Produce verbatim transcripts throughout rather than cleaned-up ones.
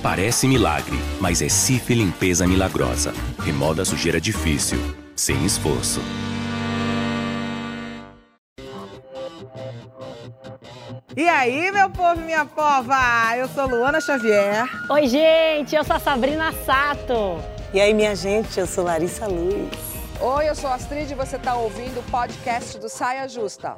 Parece milagre, mas é Cif Limpeza Milagrosa. Remoda a sujeira difícil, sem esforço. E aí, meu povo e minha pova? Eu sou Luana Xavier. Oi, gente, eu sou a Sabrina Sato. E aí, minha gente, eu sou Larissa Luz. Oi, eu sou a Astrid e você está ouvindo o podcast do Saia Justa.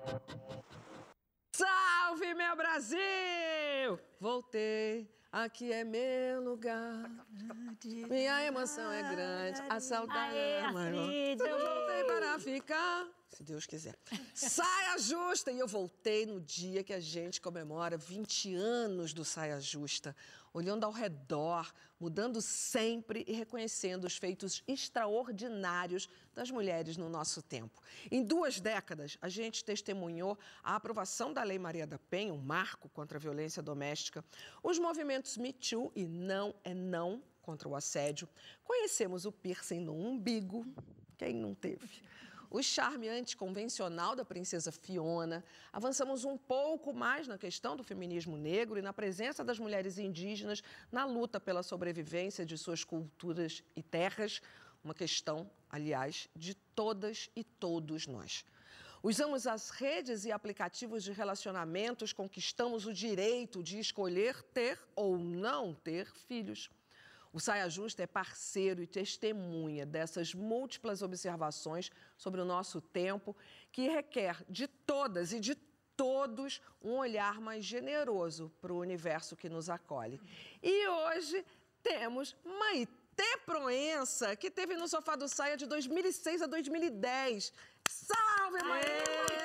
Salve, meu Brasil! Voltei, aqui é meu lugar. Minha emoção é grande, a saudade é maior. Eu voltei para ficar, se Deus quiser. Saia Justa! E eu voltei no dia que a gente comemora vinte anos do Saia Justa. Olhando ao redor, mudando sempre e reconhecendo os feitos extraordinários das mulheres no nosso tempo. Em duas décadas, a gente testemunhou a aprovação da Lei Maria da Penha, um marco contra a violência doméstica, os movimentos Me Too e Não é Não contra o assédio. Conhecemos o piercing no umbigo, quem não teve? O charme anticonvencional da princesa Fiona, avançamos um pouco mais na questão do feminismo negro e na presença das mulheres indígenas na luta pela sobrevivência de suas culturas e terras, uma questão, aliás, de todas e todos nós. Usamos as redes e aplicativos de relacionamentos, conquistamos o direito de escolher ter ou não ter filhos. O Saia Justa é parceiro e testemunha dessas múltiplas observações sobre o nosso tempo, que requer de todas e de todos um olhar mais generoso para o universo que nos acolhe. E hoje temos Maitê Proença, que esteve no Sofá do Saia de dois mil e seis a dois mil e dez. Salve, Maitê!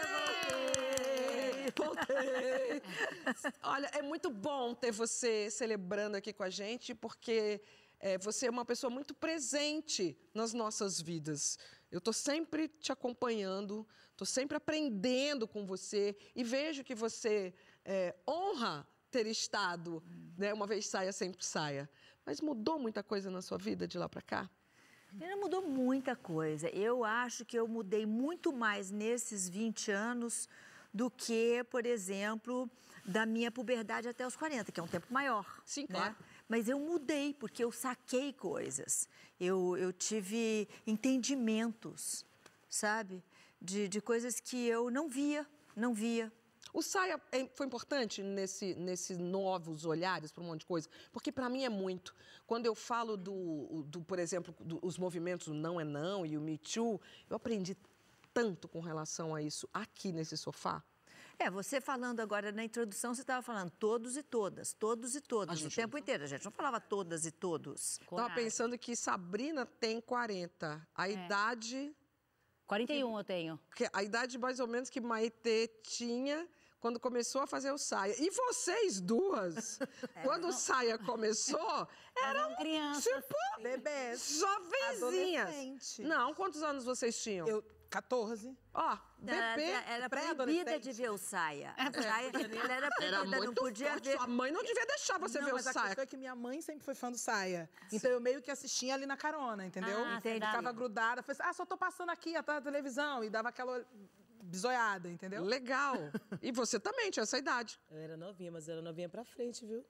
Voltei! Olha, é muito bom ter você celebrando aqui com a gente, porque é, você é uma pessoa muito presente nas nossas vidas. Eu estou sempre te acompanhando, estou sempre aprendendo com você e vejo que você é, honra ter estado, né, uma vez saia, sempre saia. Mas mudou muita coisa na sua vida de lá para cá? Não mudou muita coisa. Eu acho que eu mudei muito mais nesses vinte anos do que, por exemplo, da minha puberdade até os quarenta, que é um tempo maior. Sim, né? claro. Mas eu mudei, porque eu saquei coisas. Eu, eu tive entendimentos, sabe? De, de coisas que eu não via, não via. O Saia foi importante nesse, nesses novos olhares para um monte de coisa? Porque para mim é muito. Quando eu falo, do, do por exemplo, dos movimentos o Não é Não e o Me Too, eu aprendi tanto com relação a isso aqui nesse sofá. É, você falando agora na introdução, você estava falando todos e todas, todos e todas, o tempo inteiro. A gente não falava todas e todos. Estava pensando que Sabrina tem quarenta. A é. idade... quarenta e um eu tenho. A idade mais ou menos que Maitê tinha quando começou a fazer o Saia. E vocês duas, é, quando não. o Saia começou, eram crianças, tipo, bebês, jovenzinhas. Não, quantos anos vocês tinham? Eu, quatorze. Ó, bebê. Era, era proibida de ver o Saia. É, saia ela era proibida, era não podia forte. ver. Sua mãe não devia deixar você não, ver o mas Saia. A questão é que minha mãe sempre foi fã do Saia. Sim. Então eu meio que assistia ali na carona, entendeu? Ah, Entendi. Ficava grudada. Falei assim, ah, só tô passando aqui atrás da televisão. E dava aquela bisoiada, entendeu? Legal. E você também tinha essa idade. Eu era novinha, mas era novinha pra frente, viu?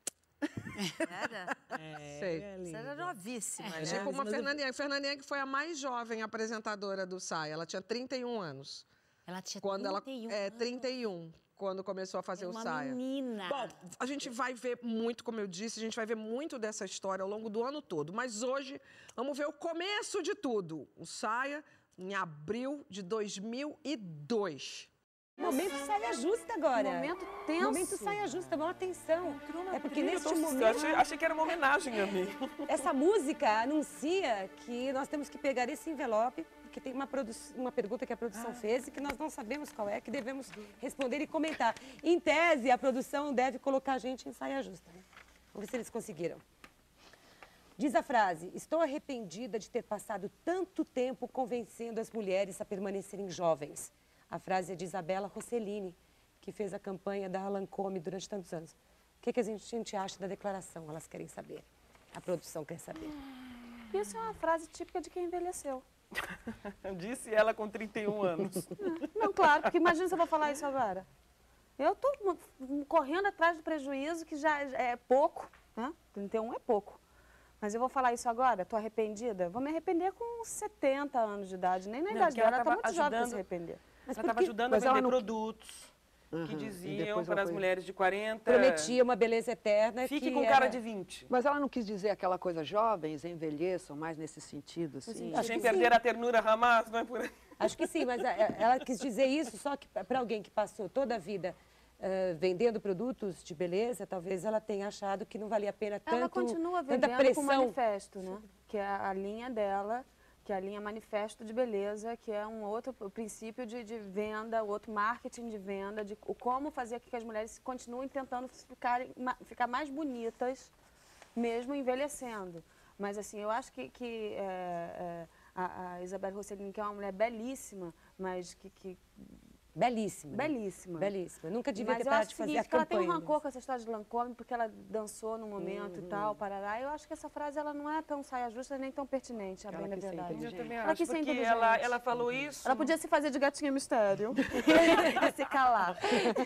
Era? É, Sei. Você era novíssima. É, né? tipo uma Fernandinha. Fernandinha que foi a mais jovem apresentadora do Saia. Ela tinha trinta e um anos. Ela tinha quando trinta e um ela, É, anos. trinta e um, quando começou a fazer é o uma Saia. menina. Bom, a gente vai ver muito, como eu disse, a gente vai ver muito dessa história ao longo do ano todo. Mas hoje, vamos ver o começo de tudo. O Saia, em abril de dois mil e dois. Momento Saia Justa agora. Momento tenso. Momento Saia Justa, vamos atenção. É porque trilha, neste tô- momento... achei- achei que era uma homenagem a mim. Essa música anuncia que nós temos que pegar esse envelope, porque tem uma, produ- uma pergunta que a produção Ah. fez e que nós não sabemos qual é, que devemos responder e comentar. Em tese, a produção deve colocar a gente em Saia Justa. Né? Vamos ver se eles conseguiram. Diz a frase: estou arrependida de ter passado tanto tempo convencendo as mulheres a permanecerem jovens. A frase é de Isabela Rossellini, que fez a campanha da Lancôme durante tantos anos. O que, que a gente acha da declaração? Elas querem saber. A produção quer saber. Isso é uma frase típica de quem envelheceu. Disse ela com trinta e um anos. Não, claro, porque imagina se eu vou falar isso agora. Eu estou correndo atrás do prejuízo, que já é pouco, né? trinta e um é pouco. Mas eu vou falar isso agora? Estou arrependida? Vou me arrepender com setenta anos de idade. Nem na Não, idade porque ela dela, ela está tava muito jovem para ajudando- se arrepender. Ela estava ajudando a Mas ela vender não- produtos que Uhum, e diziam depois ela para as foi- mulheres de quarenta... Prometia uma beleza eterna. Fique que com cara era- de vinte. Mas ela não quis dizer aquela coisa, jovens envelheçam, mais nesse sentido, assim. Acho Sem que perder sim. a ternura Hamas, não é por aí. Acho que sim, mas a- a- ela quis dizer isso só que para alguém que passou toda a vida eh, vendendo produtos de beleza, talvez ela tenha achado que não valia a pena tanto, Ela continua tanta vendendo pressão. com manifesto, né? Que é a linha dela, que é a linha manifesto de beleza, que é um outro princípio de, de venda, outro marketing de venda, de o como fazer com que as mulheres continuem tentando ficar, ficar mais bonitas, mesmo envelhecendo. Mas, assim, eu acho que, que é, é, a, a Isabelle Rossellini, que é uma mulher belíssima, mas que... que Belíssima. Belíssima. Belíssima. Nunca devia Mas ter eu parado acho de o fazer seguinte, a que ela tem um campanha. rancor com essa história de Lancôme, porque ela dançou no momento e tal, parará. Eu acho que essa frase ela não é tão saia justa nem tão pertinente, a bem da verdade. Eu também Ela acho, quis ser porque inteligente. ela, ela falou isso... Ela podia se fazer de gatinha mistério e se calar.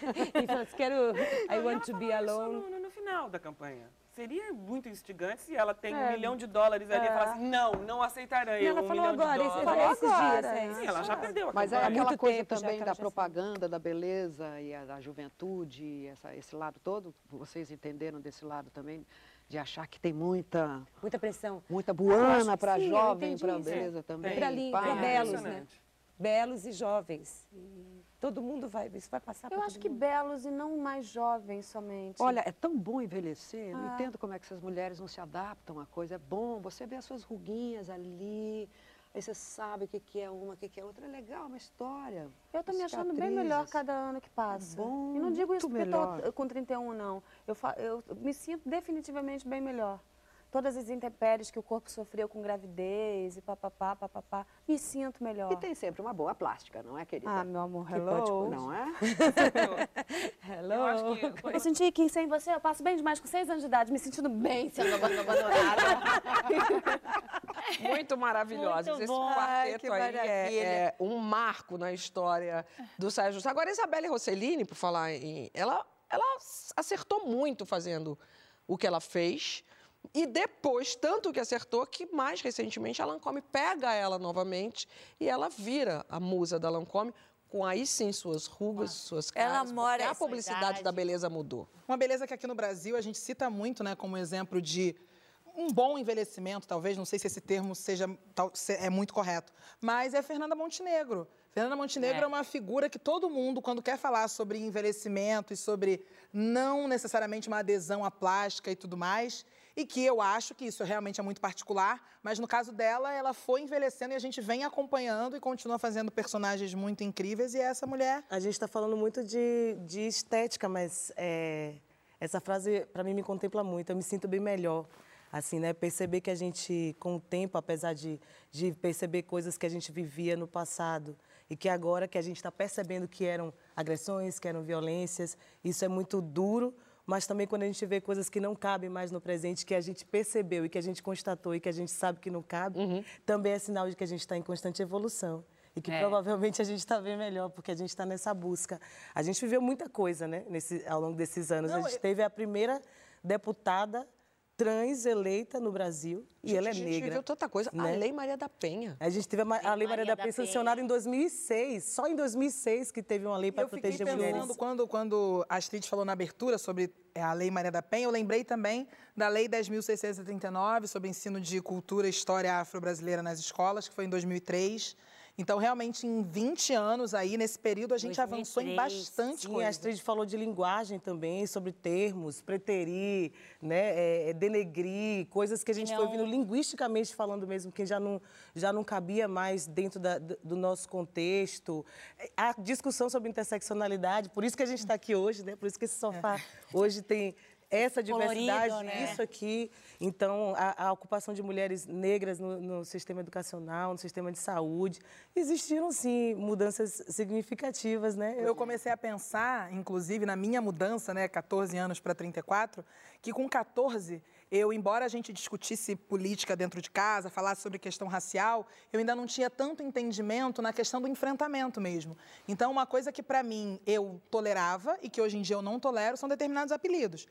E falou, quero... I want to be alone. No, no, no final da campanha. Seria muito instigante se ela tem um É. milhão de dólares ali É. e fala assim, não, não aceitarei Não, ela um falou milhão agora, de esse- dólares. esses agora, dias. é. é. Sim, ela já perdeu a Mas é campanha. aquela muito coisa tempo já também que ela da já sabe. propaganda, da beleza e a, da juventude, essa, esse lado todo, vocês entenderam desse lado também, de achar que tem muita, Muita pressão. muita Eu buana acho que para sim, eu jovem, entendi para isso. beleza também. Para li- pá. pra belos, né? Impressionante. Belos e jovens. Todo mundo vai... Isso vai passar Eu para acho todo que mundo. belos e não mais jovens somente. Olha, é tão bom envelhecer, eu não Ah. entendo como é que essas mulheres não se adaptam à coisa. É bom, você vê as suas ruguinhas ali, aí você sabe o que, que é uma, o que, que é outra. É legal, uma história. Eu tô me achando bem cicatrizes. melhor cada ano que passa. Bom, e não digo isso muito porque eu melhor. tô com trinta e um, não. Eu, fa- eu me sinto definitivamente bem melhor. Todas as intempéries que o corpo sofreu com gravidez e papapá, papapá, me sinto melhor. E tem sempre uma boa plástica, não é, querida? Ah, meu amor, Que hello. pode- Não é? Eu acho que... Eu senti que sem você eu passo bem demais com seis anos de idade, me sentindo bem sendo abandonada. Muito maravilhosos. Muito Esse bom. Ai, quarteto que aí maravilha. é, é um marco na história do Saia Justa. Agora, a Isabelle Rossellini, por falar em... Ela, ela acertou muito fazendo o que ela fez. E depois, tanto que acertou, que mais recentemente a Lancôme pega ela novamente e ela vira a musa da Lancôme, com aí sim suas rugas, suas caras. Ela mora- porque a publicidade Verdade. da beleza mudou. Uma beleza que aqui no Brasil a gente cita muito, né, como exemplo de um bom envelhecimento, talvez, não sei se esse termo seja tal- se- é muito correto, mas é Fernanda Montenegro. Fernanda Montenegro é. É. uma figura que todo mundo, quando quer falar sobre envelhecimento e sobre não necessariamente uma adesão à plástica e tudo mais, e que eu acho que isso realmente é muito particular, mas no caso dela, ela foi envelhecendo e a gente vem acompanhando e continua fazendo personagens muito incríveis, e é essa mulher... A gente está falando muito de, de estética, mas é, essa frase, para mim, me contempla muito. Eu me sinto bem melhor. Assim, né? Perceber que a gente, com o tempo, apesar de, de perceber coisas que a gente vivia no passado e que agora que a gente está percebendo que eram agressões, que eram violências, isso é muito duro, mas também quando a gente vê coisas que não cabem mais no presente, que a gente percebeu e que a gente constatou e que a gente sabe que não cabe, também é sinal de que a gente está em constante evolução. E que É. provavelmente a gente está bem melhor, porque a gente está nessa busca. A gente viveu muita coisa, né, nesse, ao longo desses anos. Não, a gente eu- teve a primeira deputada trans eleita no Brasil, e ela é a gente negra. viveu tanta coisa. né? A Lei Maria da Penha. A gente teve a, ma- a Lei Maria da Penha sancionada em dois mil e seis. Só em dois mil e seis que teve uma lei para Eu fiquei proteger pensando, mulheres. quando, quando a Astrid falou na abertura sobre é, a Lei Maria da Penha, eu lembrei também da Lei dez mil seiscentos e setenta e nove, sobre ensino de cultura e história afro-brasileira nas escolas, que foi em dois mil e três. Então, realmente, em vinte anos aí, nesse período, a gente avançou em bastante Sim, a coisa. Astrid falou de linguagem também, sobre termos, preterir, né, é, é, denegrir, coisas que a gente não- foi ouvindo linguisticamente falando mesmo, que já não, já não cabia mais dentro da- do, do nosso contexto. A discussão sobre interseccionalidade, por isso que a gente está aqui hoje, né, por isso que esse sofá hoje tem essa diversidade, Colorido, né? isso aqui. Então, a, a ocupação de mulheres negras no, no sistema educacional, no sistema de saúde, existiram, sim, mudanças significativas, né? Eu comecei a pensar, inclusive, na minha mudança, né, quatorze anos para trinta e quatro, que com quatorze, eu, embora a gente discutisse política dentro de casa, falasse sobre questão racial, eu ainda não tinha tanto entendimento na questão do enfrentamento mesmo. Então, uma coisa que, para mim, eu tolerava e que hoje em dia eu não tolero são determinados apelidos.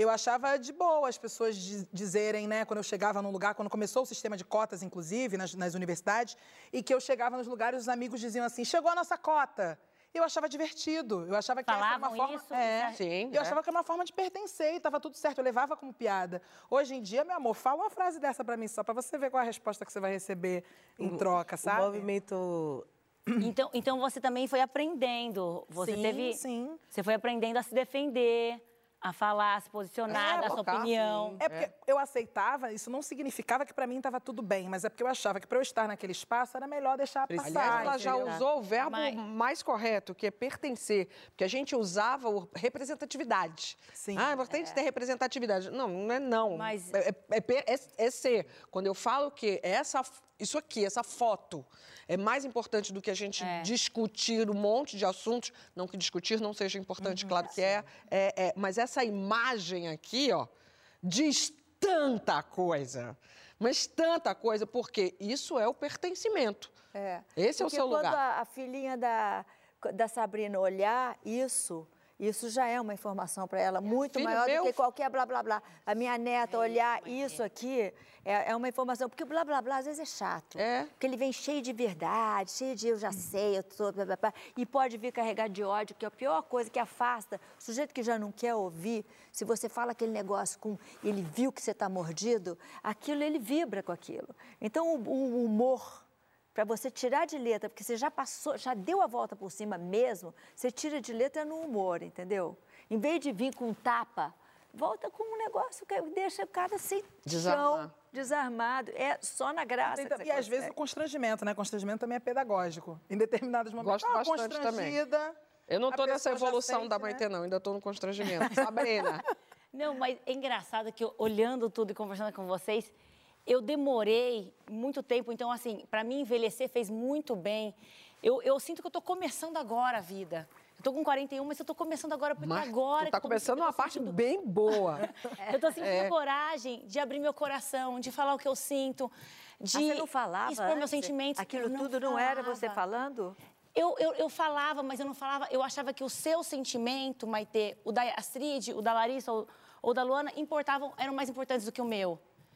eu achava de boa as pessoas di- dizerem, né, quando eu chegava num lugar, quando começou o sistema de cotas, inclusive, nas, nas universidades, e que eu chegava nos lugares, os amigos diziam assim, chegou a nossa cota. Eu achava divertido, eu achava que essa era uma Falavam forma... isso? É, Sim, eu é. achava que era uma forma de pertencer e estava tudo certo, eu levava como piada. Hoje em dia, meu amor, fala uma frase dessa pra mim só, pra você ver qual é a resposta que você vai receber em troca, sabe? O movimento... Então, então você também foi aprendendo. Você Sim, teve. sim. Você foi aprendendo a se defender, a falar, a se posicionar, É, dar sua colocar, opinião. sim. É porque eu aceitava, isso não significava que pra mim estava tudo bem, mas é porque eu achava que pra eu estar naquele espaço era melhor deixar passar. Aliás, ela já entendeu? usou o verbo Mas- mais correto, que é pertencer. Porque a gente usava o representatividade. Sim. Ah, é importante ter representatividade. Não, não é não. Mas- É, é, é, é ser. Quando eu falo que essa, isso aqui, essa foto, é mais importante do que a gente É. discutir um monte de assuntos. Não que discutir não seja importante, claro que é, é, é. Mas essa imagem aqui, ó, diz tanta coisa. Mas tanta coisa, porque isso é o pertencimento. É. Esse é o Porque seu quando lugar. a, a filhinha da, da Sabrina olhar isso, isso já é uma informação para ela muito Filho maior meu- do que qualquer blá, blá, blá. A minha neta olhar isso aqui é, é uma informação, porque o blá, blá, blá às vezes é chato. É. Porque ele vem cheio de verdade, cheio de eu já sei, eu tô... Blá, blá, blá, e pode vir carregado de ódio, que é a pior coisa, que afasta. O sujeito que já não quer ouvir, se você fala aquele negócio com... ele viu que você está mordido, aquilo, ele vibra com aquilo. Então, o, o humor... Para você tirar de letra, porque você já passou, já deu a volta por cima mesmo, você tira de letra no humor, entendeu? Em vez de vir com um tapa, volta com um negócio que deixa o cara sem Desarmar. chão, desarmado. É só na graça. Então, que você e às vezes o consegue. constrangimento, né? Constrangimento também é pedagógico. Em determinados momentos, Gosto ah, bastante também. constrangida. Eu não a tô nessa pessoa já evolução sente, da né? Maitê, não. Ainda tô no constrangimento. Sabrina. Não, mas é engraçado que eu, olhando tudo e conversando com vocês, eu demorei muito tempo. Então, assim, para mim envelhecer fez muito bem. Eu, eu sinto que eu estou começando agora a vida. Eu tô com quarenta e um, mas eu tô começando agora, porque Mas agora... tu tá que eu tô- começando eu tô uma parte sentindo- bem boa. Eu tô sentindo É. coragem de abrir meu coração, de falar o que eu sinto, de Ah, você não falava expor meus antes? sentimentos. Aquilo Eu não tudo não era você falava. falando? Eu, eu, eu falava, mas eu não falava. Eu achava que o seu sentimento, Maitê, o da Astrid, o da Larissa ou, ou da Luana, importavam, eram mais importantes do que o meu.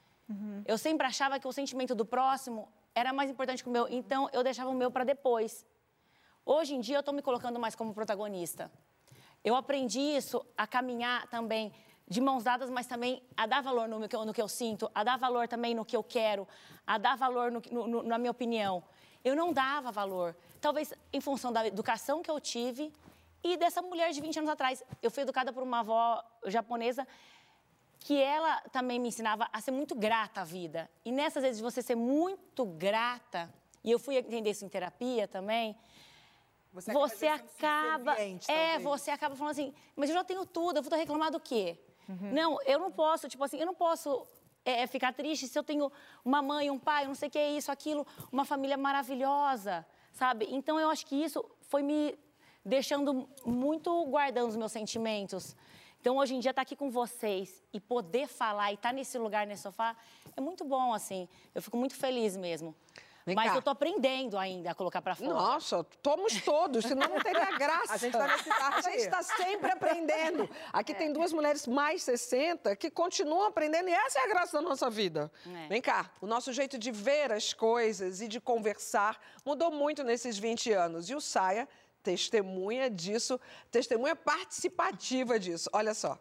Eu sempre achava que o sentimento do próximo era mais importante que o meu, então eu deixava o meu para depois. Hoje em dia eu estou me colocando mais como protagonista. Eu aprendi isso a caminhar também de mãos dadas, mas também a dar valor no que eu, no que eu sinto, a dar valor também no que eu quero, a dar valor no, no, no, na minha opinião. Eu não dava valor, talvez em função da educação que eu tive e dessa mulher de vinte anos atrás. Eu fui educada por uma avó japonesa que ela também me ensinava a ser muito grata à vida. E nessas vezes de você ser muito grata, e eu fui entender isso em terapia também, Você você acaba sendo acaba, subserviente, é, talvez. você acaba falando assim, mas eu já tenho tudo, eu vou reclamar do quê? Não, eu não posso, tipo assim, eu não posso é, ficar triste se eu tenho uma mãe, um pai, não sei o que é isso, aquilo, uma família maravilhosa, sabe? Então eu acho que isso foi me deixando muito guardando os meus sentimentos. Então, hoje em dia, estar aqui com vocês e poder falar e estar nesse lugar, nesse sofá, é muito bom, assim. Eu fico muito feliz mesmo. Vem Mas cá. eu tô aprendendo ainda a colocar pra fora. Nossa, somos todos, senão não teria graça. A gente tá nesse barco A gente aí. está sempre aprendendo. Aqui tem duas mulheres mais sessenta que continuam aprendendo e essa é a graça da nossa vida. É. Vem cá, o nosso jeito de ver as coisas e de conversar mudou muito nesses vinte anos. E o Saia testemunha disso, testemunha participativa disso. Olha só.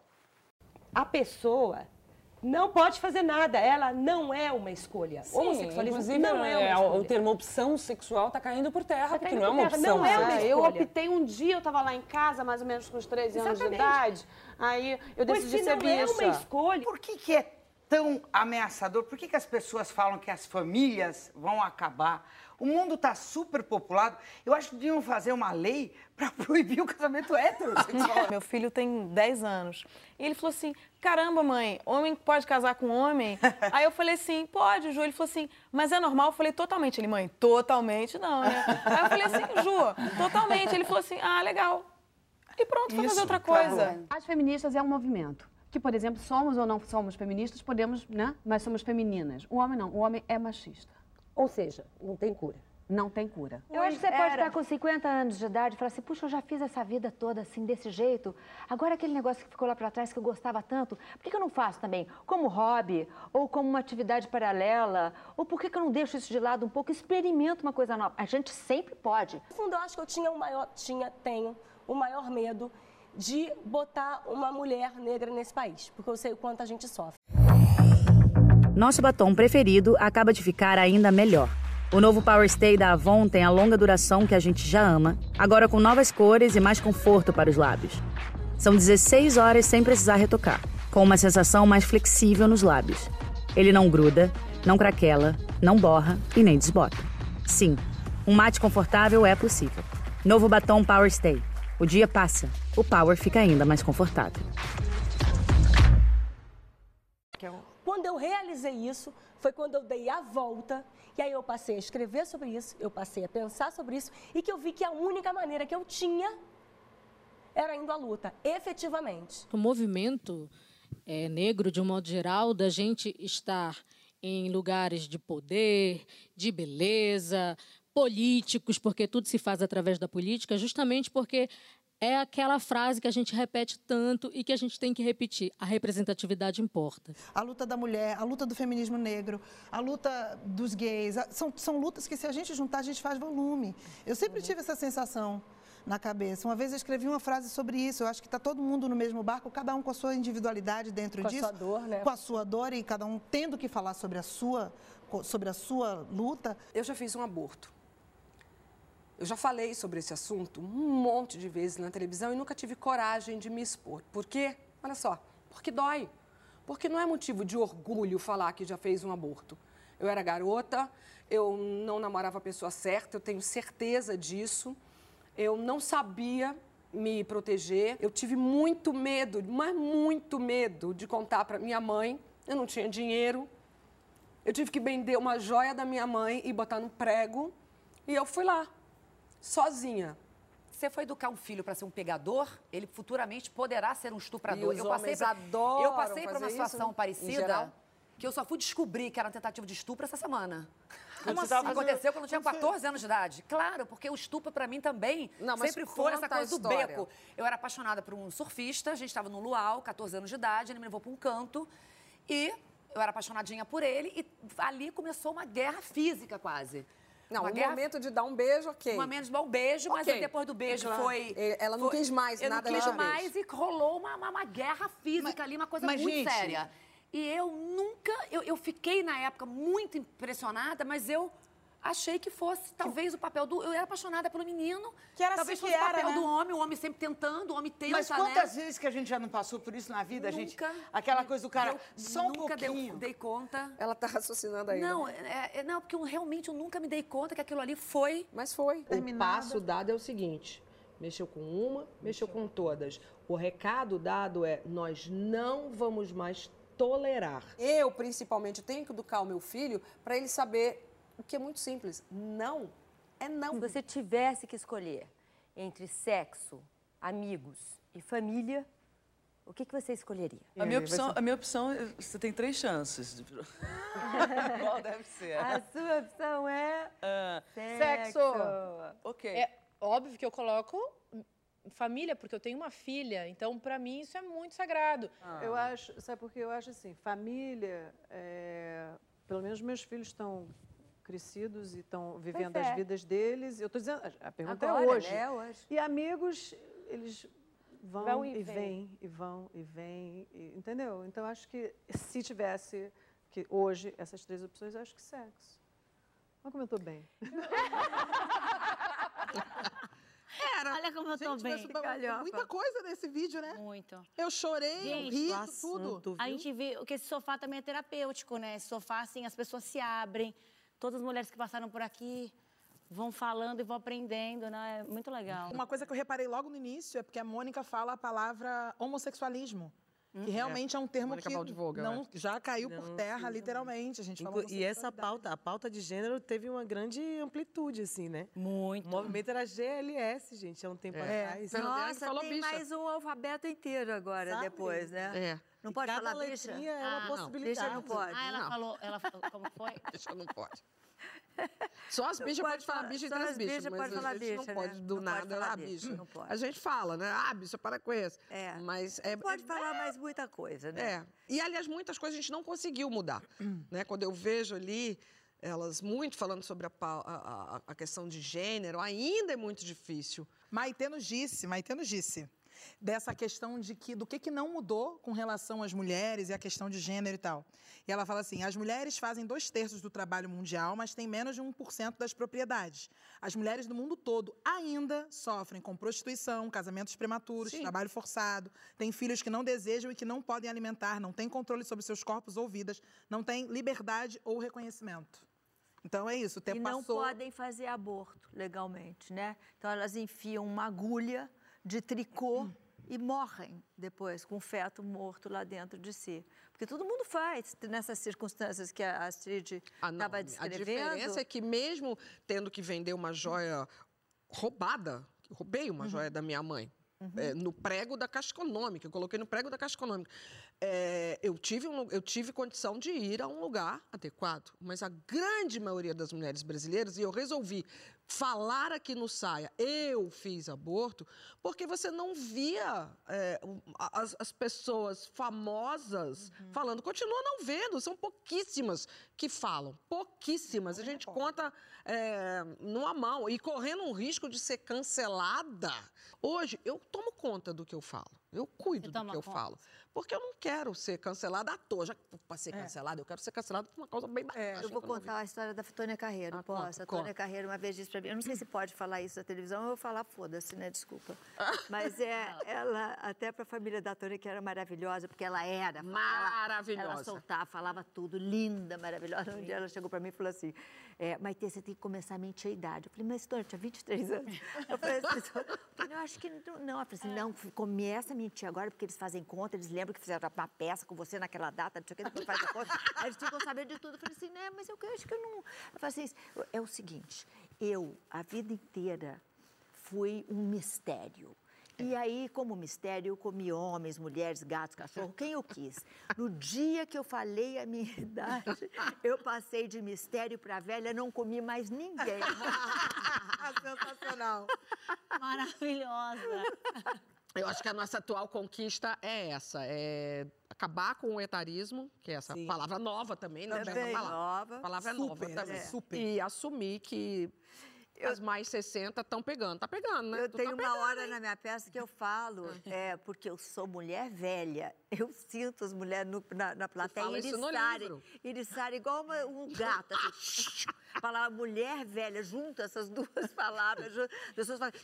A pessoa não pode fazer nada, ela não é uma escolha. Sim, Homossexualismo inclusive, não é uma é, escolha. o termo opção sexual tá caindo por terra, Tá porque caindo não é por uma terra. opção. Não é uma sabe? Eu escolha. optei um dia, eu tava lá em casa, mais ou menos com uns treze anos de Exatamente. idade. Aí eu Pois decidi se ser não é bicha. uma escolha. Por que, que é tão ameaçador? Por que, que as pessoas falam que as famílias vão acabar? O mundo está superpopulado. Eu acho que deviam fazer uma lei para proibir o casamento heterossexual. Meu filho tem dez anos. E ele falou assim, caramba, mãe, homem pode casar com homem? Aí eu falei assim, pode, Ju. Ele falou assim, mas é normal? Eu falei, totalmente. Ele, mãe, totalmente não, né? Aí eu falei assim, Ju, totalmente. Ele falou assim, ah, legal. E pronto, foi fazer outra coisa. As feministas é um movimento. Que, por exemplo, somos ou não somos feministas, podemos, né? Mas somos femininas. O homem não, o homem é machista. Ou seja, não tem cura. não tem cura. Eu acho que você pode estar com cinquenta anos de idade e falar assim, puxa, eu já fiz essa vida toda assim, desse jeito. Agora aquele negócio que ficou lá pra trás, que eu gostava tanto, por que que eu não faço também? Como hobby, ou como uma atividade paralela, ou por que que eu não deixo isso de lado um pouco? Experimento uma coisa nova. A gente sempre pode. No fundo, eu acho que eu tinha o maior, tinha, tenho o maior medo de botar uma mulher negra nesse país, porque eu sei o quanto a gente sofre. Nosso batom preferido acaba de ficar ainda melhor. O novo Power Stay da Avon tem a longa duração que a gente já ama, agora com novas cores e mais conforto para os lábios. São dezesseis horas sem precisar retocar, com uma sensação mais flexível nos lábios. Ele não gruda, não craquela, não borra e nem desbota. Sim, um mate confortável é possível. Novo batom Power Stay. O dia passa, o Power fica ainda mais confortável. Quando eu realizei isso, foi quando eu dei a volta, e aí eu passei a escrever sobre isso, eu passei a pensar sobre isso, e que eu vi que a única maneira que eu tinha era indo à luta, efetivamente. O movimento é, negro, de um modo geral, da gente estar em lugares de poder, de beleza, políticos, porque tudo se faz através da política, justamente porque é aquela frase que a gente repete tanto e que a gente tem que repetir. A representatividade importa. A luta da mulher, a luta do feminismo negro, a luta dos gays, são, são lutas que, se a gente juntar, a gente faz volume. Eu sempre tive essa sensação na cabeça. Uma vez eu escrevi uma frase sobre isso. Eu acho que está todo mundo no mesmo barco, cada um com a sua individualidade dentro com disso. Com a sua dor, né? Com a sua dor e cada um tendo que falar sobre a sua, sobre a sua luta. Eu já fiz um aborto. Eu já falei sobre esse assunto um monte de vezes na televisão e nunca tive coragem de me expor. Por quê? Olha só, porque dói. Porque não é motivo de orgulho falar que já fez um aborto. Eu era garota, eu não namorava a pessoa certa, eu tenho certeza disso. Eu não sabia me proteger. Eu tive muito medo, mas muito medo de contar para minha mãe. Eu não tinha dinheiro. Eu tive que vender uma joia da minha mãe e botar no prego. E eu fui lá. Sozinha. Você foi educar um filho para ser um pegador, ele futuramente poderá ser um estuprador. E os eu passei homens pra, adoram eu passei por uma fazer situação isso, né? Em parecida geral. que eu só fui descobrir que era uma tentativa de estupro essa semana. Como assim? Aconteceu quando eu tinha quatorze anos de idade. Claro, porque o estupro para mim também Não, mas sempre foi essa conta a coisa do história. beco. Eu era apaixonada por um surfista, a gente estava no luau, quatorze anos de idade, ele me levou para um canto e eu era apaixonadinha por ele e ali começou uma guerra física quase. Não, Uma o guerra... momento de dar um beijo, ok. Um momento de dar um beijo, mas Ok. depois do beijo Claro. foi... Ela não foi- quis mais eu nada não quis além do mais beijo. e rolou uma, uma, uma guerra física ali, uma coisa mas, muito gente- séria. E eu nunca... Eu, eu fiquei, na época, muito impressionada, mas eu achei que fosse, talvez, o papel do... Eu era apaixonada pelo menino. Que era talvez assim fosse que o papel era, né? do homem, o homem sempre tentando, o homem tenta, Mas né? quantas vezes que a gente já não passou por isso na vida, a gente? Nunca. Aquela coisa do cara, Eu só um nunca dei- pouquinho. dei conta. Ela está raciocinando aí. Não, né? é, é- não, porque eu realmente eu nunca me dei conta que aquilo ali foi... Mas foi. Terminada. O passo dado é o seguinte: mexeu com uma, mexeu com todas. O recado dado é: nós não vamos mais tolerar. Eu, principalmente, tenho que educar o meu filho para ele saber o que é muito simples. Não é não. Se você tivesse que escolher entre sexo, amigos e família, o que, que você escolheria? A minha opção, a minha opção, você tem três chances. Qual deve ser? A sua opção é Ah, sexo. ok. É óbvio que eu coloco família, porque eu tenho uma filha, então pra mim isso é muito sagrado. Eu acho, sabe por quê? Eu acho assim, família, é, pelo menos meus filhos estão crescidos e estão vivendo Pois é. as vidas deles. Eu estou dizendo, a pergunta Agora, é hoje. né? Hoje. E amigos, eles vão, Vão e e vêm. vêm, e vão e vêm, e- entendeu? Então, acho que se tivesse que hoje essas três opções, eu acho que sexo. Olha como eu estou bem. Era. Olha como eu tô Gente, bem. mas Galhofa. muita coisa nesse vídeo, né? Muito. Eu chorei, eu ri, tudo. A gente vê que esse sofá também é terapêutico, né? Esse sofá, assim, as pessoas se abrem. Todas as mulheres que passaram por aqui vão falando e vão aprendendo, né? É muito legal. Uma coisa que eu reparei logo no início é porque a Mônica fala a palavra homossexualismo. Que realmente é, um termo Mônica que Baldivoga, não, né? já caiu por Não, terra, sim. literalmente. A gente Inclu- fala E essa pauta, a pauta de gênero teve uma grande amplitude, assim, né? Muito. O movimento era G L S, gente, há um tempo É. atrás. Nossa, tem mais um alfabeto inteiro agora, Sabe? depois, né? É. Não pode Cada falar bicha? letrinha é uma Ah, possibilidade. Bicha não pode. Ah, ela falou, ela falou, como foi? Bicha não pode. Só as bichas podem falar bicha entre as bichas, mas pode a falar gente bicha, não pode né? do Não nada, pode falar ah, bicha, bicha. não pode. A gente fala, né? Ah, bicha, para com isso. É. Mas é, Pode é, falar mais muita coisa, né? É. E, aliás, muitas coisas a gente não conseguiu mudar. né? Quando eu vejo ali elas muito falando sobre a, a, a questão de gênero, ainda é muito difícil. Maitê nos disse, Maitê nos disse, dessa questão de que, do que, que não mudou com relação às mulheres e a questão de gênero e tal. E ela fala assim, as mulheres fazem dois terços do trabalho mundial, mas têm menos de um por cento das propriedades. As mulheres do mundo todo ainda sofrem com prostituição, casamentos prematuros, Sim. trabalho forçado, têm filhos que não desejam e que não podem alimentar, não têm controle sobre seus corpos ou vidas, não têm liberdade ou reconhecimento. Então é isso, o tempo E não passou... podem fazer aborto legalmente, né? Então elas enfiam uma agulha de tricô hum. e morrem depois com o feto morto lá dentro de si. Porque todo mundo faz nessas circunstâncias que a Astrid estava ah, descrevendo. A diferença é que mesmo tendo que vender uma joia roubada, roubei uma uhum. joia da minha mãe, uhum. é, no prego da Caixa Econômica, eu coloquei no prego da Caixa Econômica. É, eu, tive um, eu tive condição de ir a um lugar adequado, mas a grande maioria das mulheres brasileiras, e eu resolvi falar aqui no Saia, eu fiz aborto, porque você não via é, as, as pessoas famosas uhum. falando, continua não vendo, são pouquíssimas que falam, pouquíssimas, a gente conta é, numa mão, e correndo um risco de ser cancelada. Hoje, eu tomo conta do que eu falo, eu cuido do que eu conta. falo. Porque eu não quero ser cancelada à toa. Já que para ser cancelada, é. eu quero ser cancelada por uma causa bem bacana. É, eu vou contar a história da Tônia Carreiro, ah, posso? Conta, a Tônia conta. Carreiro uma vez disse para mim, eu não sei se pode falar isso na televisão, eu vou falar, foda-se, né? Desculpa. Mas é, ela, até para a família da Tônia, que era maravilhosa, porque ela era... Maravilhosa. Ela, ela soltava, falava tudo, linda, maravilhosa. Um dia ela chegou para mim e falou assim, é, Maitê, você tem que começar a mentir a idade. Eu falei, mas Tônia, tinha vinte e três anos. Eu falei assim, eu acho que não. não. Eu falei assim, não, começa a mentir agora, porque eles fazem conta, eles lembram que fizeram uma peça com você naquela data, não sei o que, depois faz a conta. Aí eles ficam sabendo de tudo. Eu falei assim, né, mas eu acho que eu não... Eu falei assim, é o seguinte, eu, a vida inteira, fui um mistério. E aí, como mistério, eu comi homens, mulheres, gatos, cachorro, quem eu quis. No dia que eu falei a minha idade, eu passei de mistério para velha, não comi mais ninguém. Sensacional. Maravilhosa. Eu acho que a nossa atual conquista é essa, é acabar com o etarismo, que é essa Sim. palavra nova também, né? Também essa palavra, nova. palavra é super, nova também. É. Super. E assumir que eu, as mais sessenta estão pegando. Tá pegando, né? Eu tu tenho tá uma pegando, hora hein? na minha peça que eu falo, é, porque eu sou mulher velha. Eu sinto as mulheres no, na, na plateia iriçarem. Iriçarem igual uma, um gato. Assim. A palavra mulher velha, junto essas duas palavras, as pessoas falam...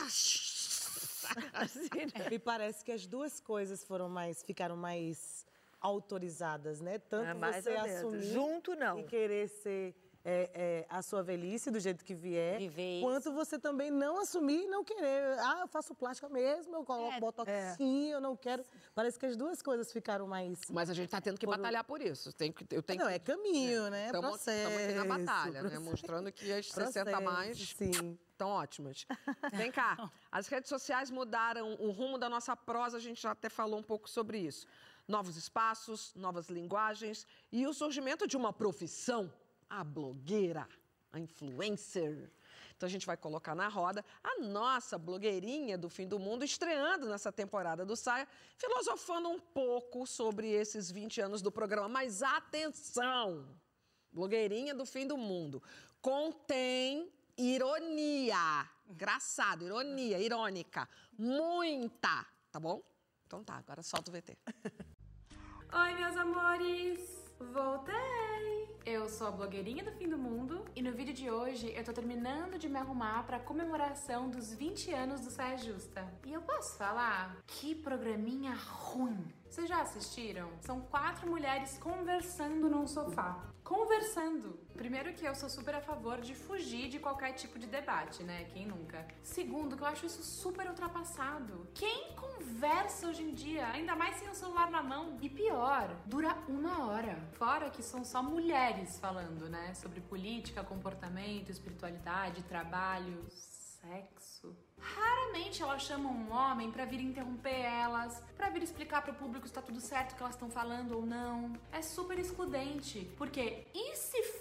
Assim, né? Me parece que as duas coisas foram mais, ficaram mais autorizadas, né? Tanto é mais você assumir junto não e querer ser é, é, a sua velhice do jeito que vier, Viver quanto você também não assumir e não querer. Ah, eu faço plástica mesmo, eu coloco é, botoxinho, é. eu não quero. Parece que as duas coisas ficaram mais. Mas a gente está tendo que por... batalhar por isso. Tem que, eu tenho não, que... é caminho, né? Estamos, processo. Estamos aqui na batalha, processo. né? Mostrando que as processo, sessenta a mais sim. estão ótimas. Vem cá, as redes sociais mudaram o rumo da nossa prosa, a gente já até falou um pouco sobre isso. Novos espaços, novas linguagens e o surgimento de uma profissão, a blogueira, a influencer. Então a gente vai colocar na roda a nossa blogueirinha do fim do mundo, estreando nessa temporada do Saia, filosofando um pouco sobre esses vinte anos do programa. Mas atenção, blogueirinha do fim do mundo, contém ironia, engraçado, ironia, irônica, muita, tá bom? Então tá, agora solta o V T. Oi, meus amores! Voltei! Eu sou a blogueirinha do fim do mundo e no vídeo de hoje eu tô terminando de me arrumar pra comemoração dos vinte anos do Saia Justa. E eu posso falar? Que programinha ruim! Vocês já assistiram? São quatro mulheres conversando num sofá. Conversando! Primeiro que eu sou super a favor de fugir de qualquer tipo de debate, né? Quem nunca? Segundo, que eu acho isso super ultrapassado. Quem conversa hoje em dia? Ainda mais sem o celular na mão. E pior, dura uma hora. Fora que são só mulheres falando, né? Sobre política, comportamento, espiritualidade, trabalho, sexo. Raramente elas chamam um homem pra vir interromper elas, pra vir explicar pro público se tá tudo certo que elas estão falando ou não. É super excludente, porque e se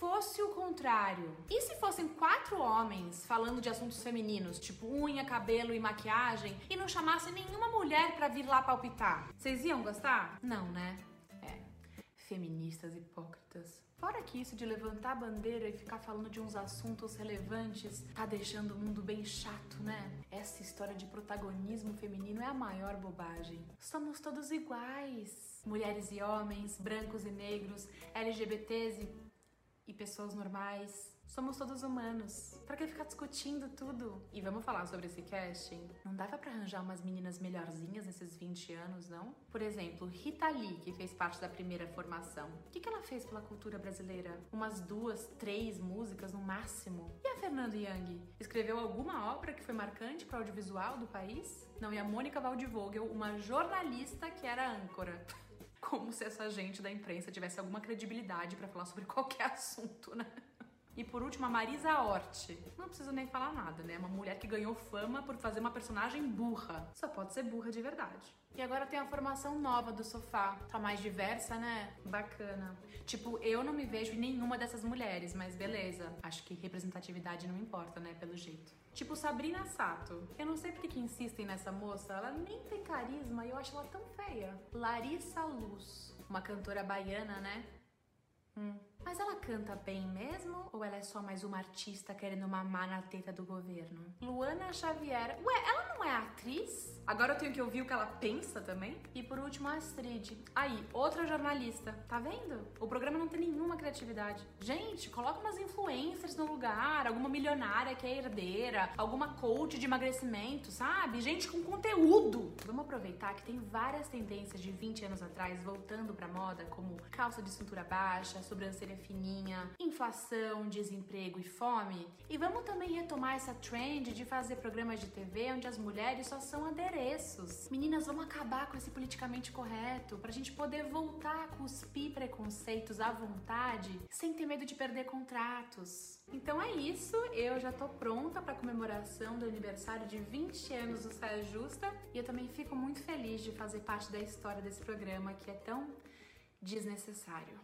fosse o contrário? E se fossem quatro homens falando de assuntos femininos, tipo unha, cabelo e maquiagem, e não chamassem nenhuma mulher pra vir lá palpitar? Vocês iam gostar? Não, né? É. Feministas hipócritas. Fora que isso de levantar a bandeira e ficar falando de uns assuntos relevantes tá deixando o mundo bem chato, né? Essa história de protagonismo feminino é a maior bobagem. Somos todos iguais. Mulheres e homens, brancos e negros, L G B Ts e, e pessoas normais. Somos todos humanos. Pra que ficar discutindo tudo? E vamos falar sobre esse casting? Não dava pra arranjar umas meninas melhorzinhas nesses vinte anos, não? Por exemplo, Rita Lee, que fez parte da primeira formação. O que, que ela fez pela cultura brasileira? Umas duas, três músicas no máximo. E a Fernanda Young? Escreveu alguma obra que foi marcante para o audiovisual do país? Não, e a Mônica Waldvogel, uma jornalista que era âncora. Como se essa gente da imprensa tivesse alguma credibilidade pra falar sobre qualquer assunto, né? E por último, a Marisa Hort. Não preciso nem falar nada, né? Uma mulher que ganhou fama por fazer uma personagem burra. Só pode ser burra de verdade. E agora tem a formação nova do Sofá. Tá mais diversa, né? Bacana. Tipo, eu não me vejo em nenhuma dessas mulheres, mas beleza. Acho que representatividade não importa, né? Pelo jeito. Tipo Sabrina Sato. Eu não sei por que insistem nessa moça. Ela nem tem carisma e eu acho ela tão feia. Larissa Luz. Uma cantora baiana, né? Hum. Mas ela canta bem mesmo? Ou ela é só mais uma artista querendo mamar na teta do governo? Luana Xavier. Ué, ela não é atriz? Agora eu tenho que ouvir o que ela pensa também? E por último, a Astrid. Aí, outra jornalista. Tá vendo? O programa não tem nenhuma criatividade. Gente, coloca umas influencers no lugar, alguma milionária que é herdeira, alguma coach de emagrecimento, sabe? Gente com conteúdo. Vamos aproveitar que tem várias tendências de vinte anos atrás voltando pra moda, como calça de cintura baixa, sobrancelha fininha, inflação, desemprego e fome. E vamos também retomar essa trend de fazer programas de T V onde as mulheres só são adereços. Meninas, vamos acabar com esse politicamente correto pra gente poder voltar a cuspir preconceitos à vontade sem ter medo de perder contratos. Então é isso, eu já tô pronta pra comemoração do aniversário de vinte anos do Saia Justa e eu também fico muito feliz de fazer parte da história desse programa que é tão desnecessário.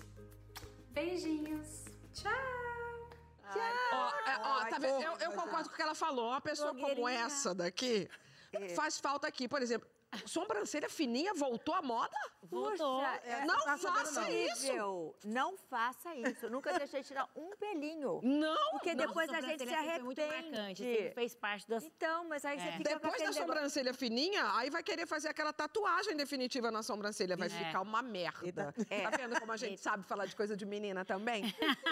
Beijinhos. Tchau. Tchau. Ó, é, ó, tá vendo? Eu, eu concordo com o que ela falou. Uma pessoa como essa daqui faz falta aqui. Por exemplo, sobrancelha fininha voltou à moda? Voltou. É, não tá faça horrível. isso. Não faça isso. Eu nunca deixei tirar um pelinho. Não. Porque Não, depois a gente se sobrancelha arrepende. muito marcante, sempre fez parte das... Então, mas aí você É. fica com Depois aquele da negócio- sobrancelha fininha, aí vai querer fazer aquela tatuagem definitiva na sobrancelha. Vai É. ficar uma merda. É. Tá vendo como a gente sabe falar de coisa de menina também?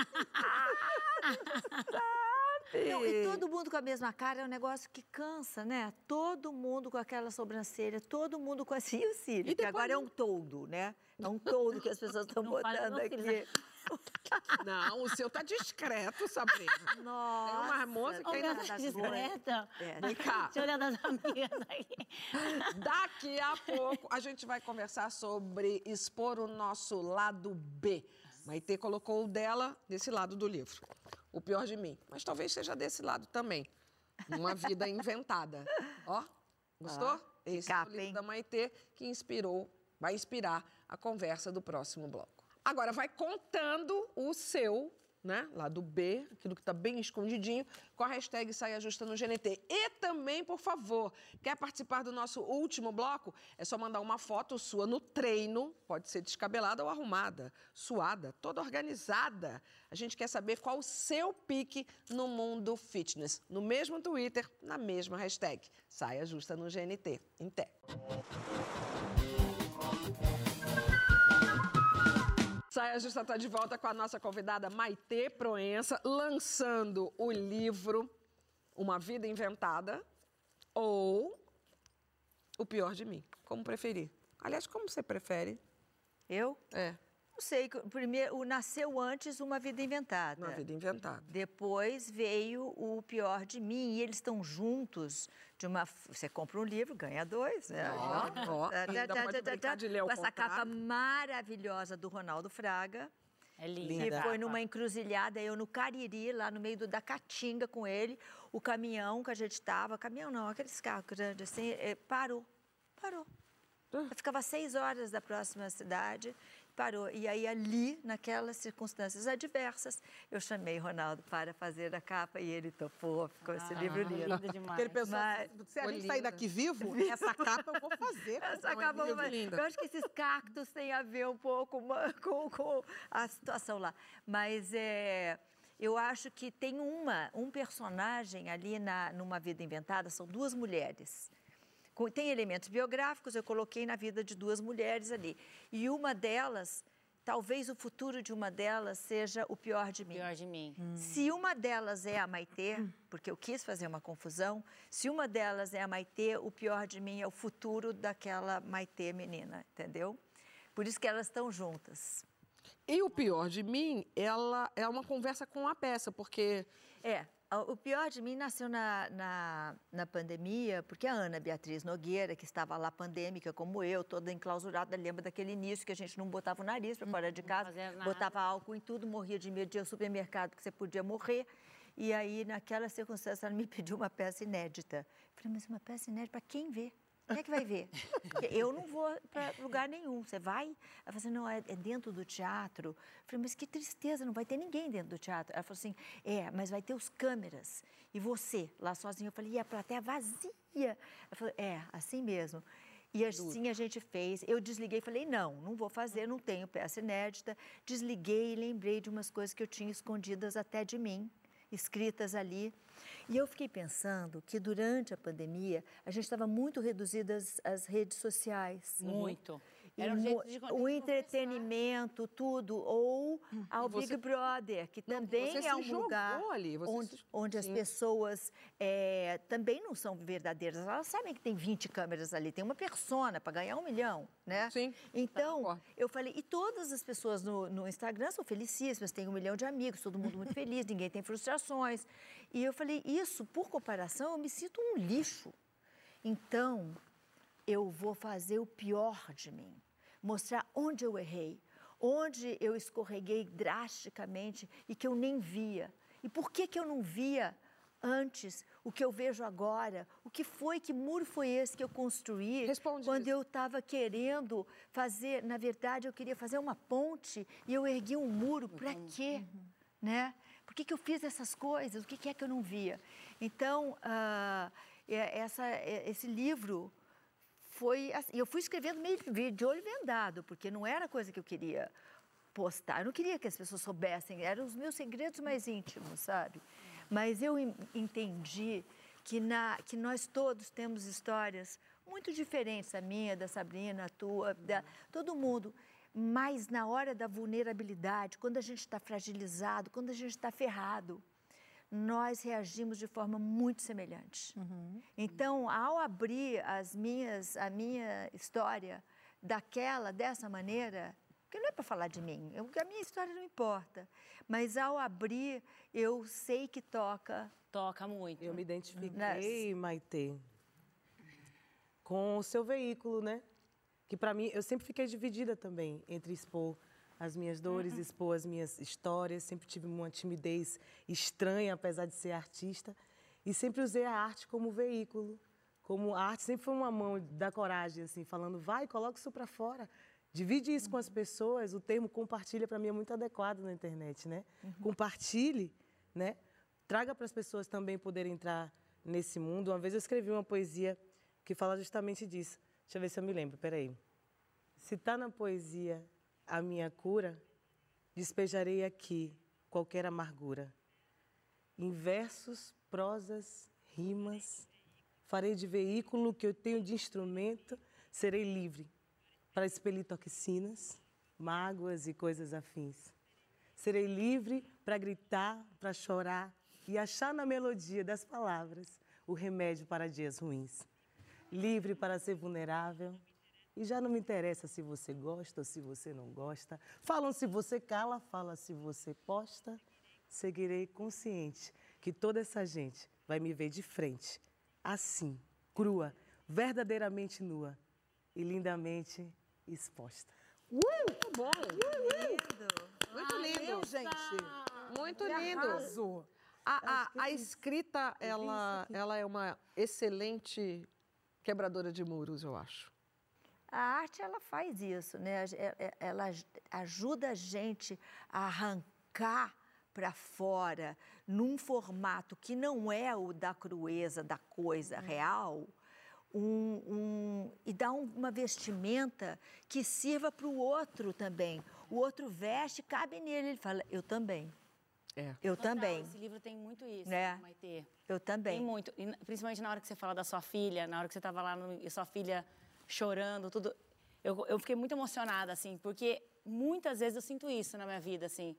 Não, e todo mundo com a mesma cara é um negócio que cansa, né? Todo mundo com aquela sobrancelha, todo mundo com assim o cílio, que agora é um toldo, né? É um toldo que as pessoas estão botando aqui. Não, o seu tá discreto, Sabrina. Nossa. Tem uma moça que Ô, ainda... meu, tá discreta? É. Vem cá. Deixa eu olhar das amigas aqui. Daqui a pouco a gente vai conversar sobre expor o nosso lado B. Maitê colocou o dela desse lado do livro. O Pior de Mim. Mas talvez seja desse lado também. Uma vida inventada. Ó, gostou? Ó, Esse é o livro da Maitê que inspirou, vai inspirar a conversa do próximo bloco. Agora, vai contando o seu, né, lado B, aquilo que está bem escondidinho, com a hashtag Saia Justa no G N T. E também, por favor, quer participar do nosso último bloco? É só mandar uma foto sua no treino, pode ser descabelada ou arrumada, suada, toda organizada. A gente quer saber qual o seu pique no mundo fitness. No mesmo Twitter, na mesma hashtag. Saia Justa no G N T. Em té. Saia Justa está de volta com a nossa convidada Maitê Proença, lançando o livro Uma Vida Inventada ou O Pior de Mim, como preferir. Aliás, como você prefere? Eu? É. Não sei, primeiro, nasceu antes Uma Vida Inventada. Uma Vida Inventada. Depois veio O Pior de Mim, e eles estão juntos. De uma, você compra um livro, ganha dois, né? Ó, ó, ainda pode brincar de ler o Com essa capa contrário. maravilhosa do Ronaldo Fraga. É Que foi numa encruzilhada, eu no Cariri, lá no meio do, da Caatinga com ele. O caminhão que a gente estava, caminhão não, aqueles carros grandes assim, eh, parou, parou. Eu ficava seis horas da próxima cidade parou. E aí, ali, naquelas circunstâncias adversas, eu chamei Ronaldo para fazer a capa e ele topou, ficou esse Ah, livro lindo. lindo demais. Porque ele pensou, se a gente sair daqui vivo, essa capa eu vou fazer. Essa capa eu vou fazer. Eu acho que esses cactos têm a ver um pouco com, com a situação lá. Mas é, eu acho que tem uma, um personagem ali na, numa Vida Inventada, são duas mulheres. Tem elementos biográficos, eu coloquei na vida de duas mulheres ali. E uma delas, talvez o futuro de uma delas seja o pior de mim. Pior de mim. Hum. Se uma delas é a Maitê, porque eu quis fazer uma confusão, se uma delas é a Maitê, o pior de mim é o futuro daquela Maitê menina, entendeu? Por isso que elas estão juntas. E o pior de mim, ela é uma conversa com a peça, porque... É. O pior de mim nasceu na, na, na pandemia, porque a Ana Beatriz Nogueira, que estava lá pandêmica como eu, toda enclausurada, lembra daquele início que a gente não botava o nariz para fora de casa, botava álcool em tudo, morria de medo de ir ao supermercado que você podia morrer. E aí, naquela circunstância, ela me pediu uma peça inédita. Eu falei, mas uma peça inédita para quem vê? Quem é que vai ver? Porque eu não vou para lugar nenhum. Você vai? Ela falou assim, não, é, é dentro do teatro. Eu falei, mas que tristeza, não vai ter ninguém dentro do teatro. Ela falou assim, é, mas vai ter os câmeras. E você, lá sozinho. Eu falei, e a plateia vazia? Ela falou, é, assim mesmo. E assim a gente fez. Eu desliguei e falei, não, não vou fazer, não tenho peça inédita. Desliguei e lembrei de umas coisas que eu tinha escondidas até de mim, escritas ali. E eu fiquei pensando que durante a pandemia a gente estava muito reduzidas às redes sociais. Muito. E Era um jeito de o entretenimento, tudo, ou ao Você- Big Brother, que também você é se um jogou lugar ali, você onde, se- onde as Sim. pessoas é, também não são verdadeiras. Elas sabem que tem vinte câmeras ali, tem uma persona para ganhar um milhão, né? Sim. Então, eu falei, e todas as pessoas no, no Instagram são felicíssimas, têm um milhão de amigos, todo mundo muito feliz, ninguém tem frustrações. E eu falei, isso, por comparação, eu me sinto um lixo. Então, eu vou fazer o pior de mim. Mostrar onde eu errei, onde eu escorreguei drasticamente e que eu nem via. E por que que eu não via antes o que eu vejo agora? O que foi, que muro foi esse que eu construí quando eu estava querendo fazer, na verdade, eu queria fazer uma ponte e eu ergui um muro, para quê? Né? Por que que eu fiz essas coisas? O que que é que eu não via? Então, ah, é- essa, é- esse livro... Foi assim, eu fui escrevendo meio de olho vendado, porque não era coisa que eu queria postar. Eu não queria que as pessoas soubessem, eram os meus segredos mais íntimos, sabe? Mas eu en- entendi que, na, que nós todos temos histórias muito diferentes, a minha, da Sabrina, a tua, da, todo mundo. Mas na hora da vulnerabilidade, quando a gente está fragilizado, quando a gente está ferrado, nós reagimos de forma muito semelhante. Então, ao abrir as minhas, a minha história daquela, dessa maneira, porque não é para falar de mim, eu, a minha história não importa, mas ao abrir, eu sei que toca. Toca muito. Eu me identifiquei, Maitê, com o seu veículo, né? Que para mim, eu sempre fiquei dividida também entre expor as minhas dores, Uhum. expor as minhas histórias. Sempre tive uma timidez estranha, apesar de ser artista. E sempre usei a arte como veículo. Como a arte sempre foi uma mão da coragem, assim, falando, vai, coloca isso para fora. Divide isso com as pessoas. O termo compartilha, para mim, é muito adequado na internet, né? Compartilhe, né? Traga para as pessoas também poderem entrar nesse mundo. Uma vez eu escrevi uma poesia que fala justamente disso. Deixa eu ver se eu me lembro, peraí. Se está na poesia a minha cura, despejarei aqui qualquer amargura. Em versos, prosas, rimas, farei de veículo que eu tenho de instrumento, serei livre para expelir toxinas, mágoas e coisas afins. Serei livre para gritar, para chorar e achar na melodia das palavras o remédio para dias ruins. Livre para ser vulnerável. E já não me interessa se você gosta ou se você não gosta. Falam se você cala, fala se você posta. Seguirei consciente que toda essa gente vai me ver de frente, assim, crua, verdadeiramente nua e lindamente exposta. Uh, muito bom! Muito lindo, gente. Muito Que lindo. arraso. A, a, a escrita, ela, ela é uma excelente quebradora de muros, eu acho. A arte, ela faz isso, né? Ela ajuda a gente a arrancar para fora, num formato que não é o da crueza, da coisa uhum. real, um, um, e dá um, uma vestimenta que sirva para o outro também. O outro veste, cabe nele, ele fala, eu também. É. Eu Total, também. Esse livro tem muito isso, né? Maitê. Eu também. Tem muito, e, principalmente na hora que você fala da sua filha, na hora que você estava lá, no, e sua filha chorando, tudo. Eu, eu fiquei muito emocionada, assim, porque muitas vezes eu sinto isso na minha vida, assim,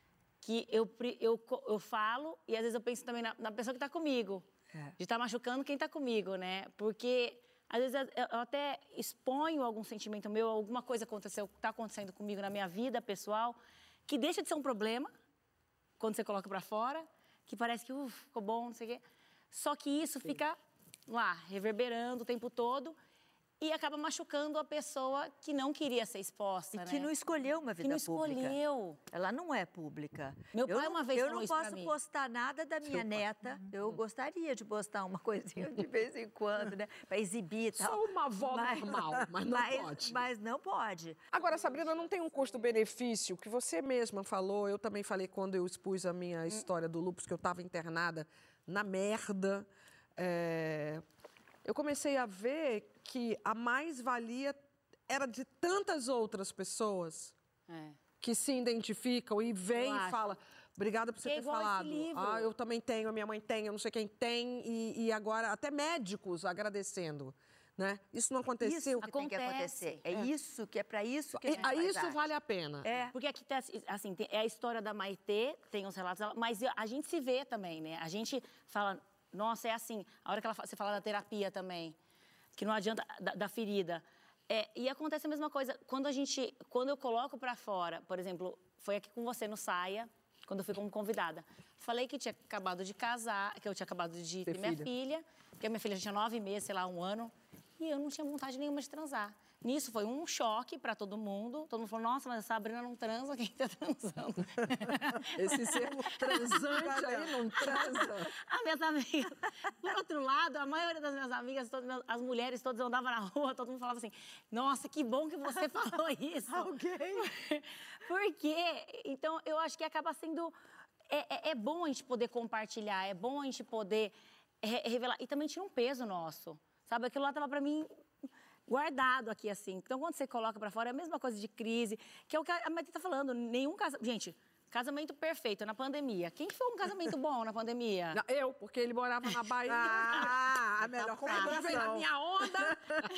que eu, eu, eu falo e às vezes eu penso também na, na pessoa que está comigo, é. de estar tá machucando quem está comigo, né? Porque às vezes eu, eu até exponho algum sentimento meu, alguma coisa aconteceu, está acontecendo comigo na minha vida pessoal, que deixa de ser um problema quando você coloca para fora, que parece que uf, ficou bom, não sei o quê. Só que isso Sim. fica lá, reverberando o tempo todo e acaba machucando a pessoa que não queria ser exposta, e né? que não escolheu uma vida que não pública. escolheu. Ela não é pública. Meu pai eu uma vez Eu falou não isso pra posso mim. postar nada da minha Seu neta. pai. Eu gostaria de postar uma coisinha de vez em quando, né? Para exibir e tal. Sou uma avó mas, normal, mas não mas, pode. Mas não pode. Agora, Sabrina, não tem um custo-benefício que você mesma falou, eu também falei quando eu expus a minha história do lúpus, que eu estava internada na merda. É... Eu comecei a ver que a mais-valia era de tantas outras pessoas é. que se identificam e vêm e falam, obrigada por você que ter é falado. Ah, eu também tenho, a minha mãe tem, eu não sei quem tem, e, e agora até médicos agradecendo. Né? Isso não aconteceu? Isso que tem que acontecer. É, é isso que é para isso que a gente faz faz Isso arte. vale a pena. É. Porque aqui tá, assim, tem, é a história da Maitê, tem os relatos dela, mas a gente se vê também, né? A gente fala, nossa, é assim. A hora que ela, você fala da terapia também, que não adianta, da, da ferida. É, e acontece a mesma coisa. Quando a gente, quando eu coloco para fora, por exemplo, foi aqui com você no Saia, quando eu fui como convidada. Falei que tinha acabado de casar, que eu tinha acabado de ter, ter minha filha, que a minha filha já tinha nove meses, sei lá, um ano. E eu não tinha vontade nenhuma de transar. Nisso foi um choque para todo mundo. Todo mundo falou, nossa, mas a Sabrina não transa, quem tá transando? Esse termo transante aí não transa. As minhas amigas. Por outro lado, a maioria das minhas amigas, todas, as mulheres todas andavam na rua, todo mundo falava assim, nossa, que bom que você falou isso. Alguém? Por quê? Então, eu acho que acaba sendo... É, é, é bom a gente poder compartilhar, é bom a gente poder re revelar. E também tira um peso nosso. Sabe, aquilo lá tava para mim guardado aqui, assim. Então, quando você coloca para fora, é a mesma coisa de crise, que é o que a Maitê tá falando. Nenhum casamento... Gente, casamento perfeito na pandemia. Quem foi um casamento bom na pandemia? Não, eu, porque ele morava na Bahia. Ah, a melhor combinação. Veio na minha onda.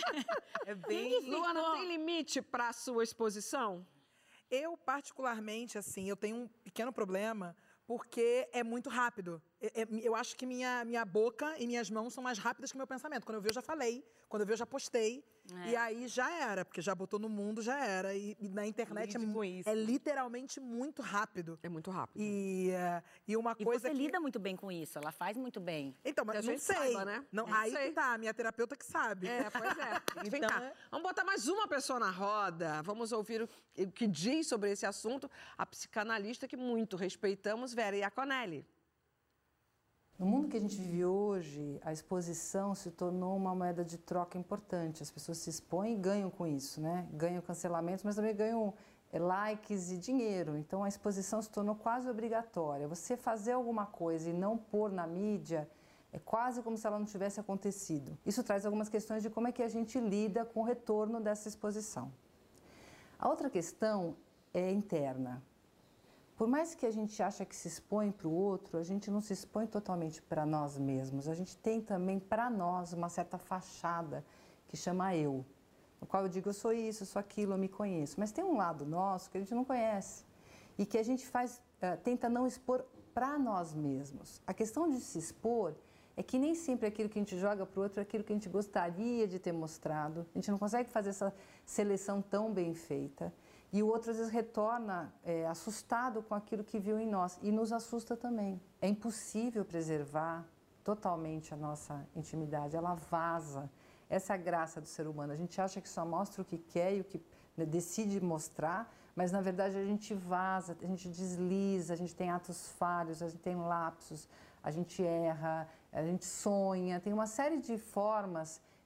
É bem... Luana, não tem limite para a sua exposição? Eu, particularmente, assim, eu tenho um pequeno problema... porque é muito rápido. Eu acho que minha, minha boca e minhas mãos são mais rápidas que o meu pensamento. Quando eu vi, eu já falei. Quando eu vi, eu já postei. É. E aí já era, porque já botou no mundo, já era. E, e na internet é, é literalmente muito rápido. É muito rápido. E, uh, e uma e coisa você que... lida muito bem com isso, ela faz muito bem. Então, mas não sei. Saiba, né? Não, não aí sei. que tá, a minha terapeuta que sabe. É, pois é. Vem então, cá, vamos botar mais uma pessoa na roda. Vamos ouvir o, o que diz sobre esse assunto a psicanalista que muito respeitamos, Vera Iaconelli. No mundo que a gente vive hoje, a exposição se tornou uma moeda de troca importante. As pessoas se expõem e ganham com isso, né? Ganham cancelamentos, mas também ganham likes e dinheiro. Então, a exposição se tornou quase obrigatória. Você fazer alguma coisa e não pôr na mídia é quase como se ela não tivesse acontecido. Isso traz algumas questões de como é que a gente lida com o retorno dessa exposição. A outra questão é interna. Por mais que a gente ache que se expõe para o outro, a gente não se expõe totalmente para nós mesmos. A gente tem também para nós uma certa fachada que chama eu, no qual eu digo eu sou isso, eu sou aquilo, eu me conheço. Mas tem um lado nosso que a gente não conhece e que a gente faz, uh, tenta não expor para nós mesmos. A questão de se expor é que nem sempre aquilo que a gente joga para o outro é aquilo que a gente gostaria de ter mostrado. A gente não consegue fazer essa seleção tão bem feita. E o outro, às vezes, retorna é, assustado com aquilo que viu em nós. E nos assusta também. É impossível preservar totalmente a nossa intimidade. Ela vaza. Essa é a graça do ser humano. A gente acha que só mostra o que quer e o que, né, decide mostrar, mas, na verdade, a gente vaza, a gente desliza, a gente tem atos falhos, a gente tem lapsos, a gente erra, a gente sonha. Tem uma série de formas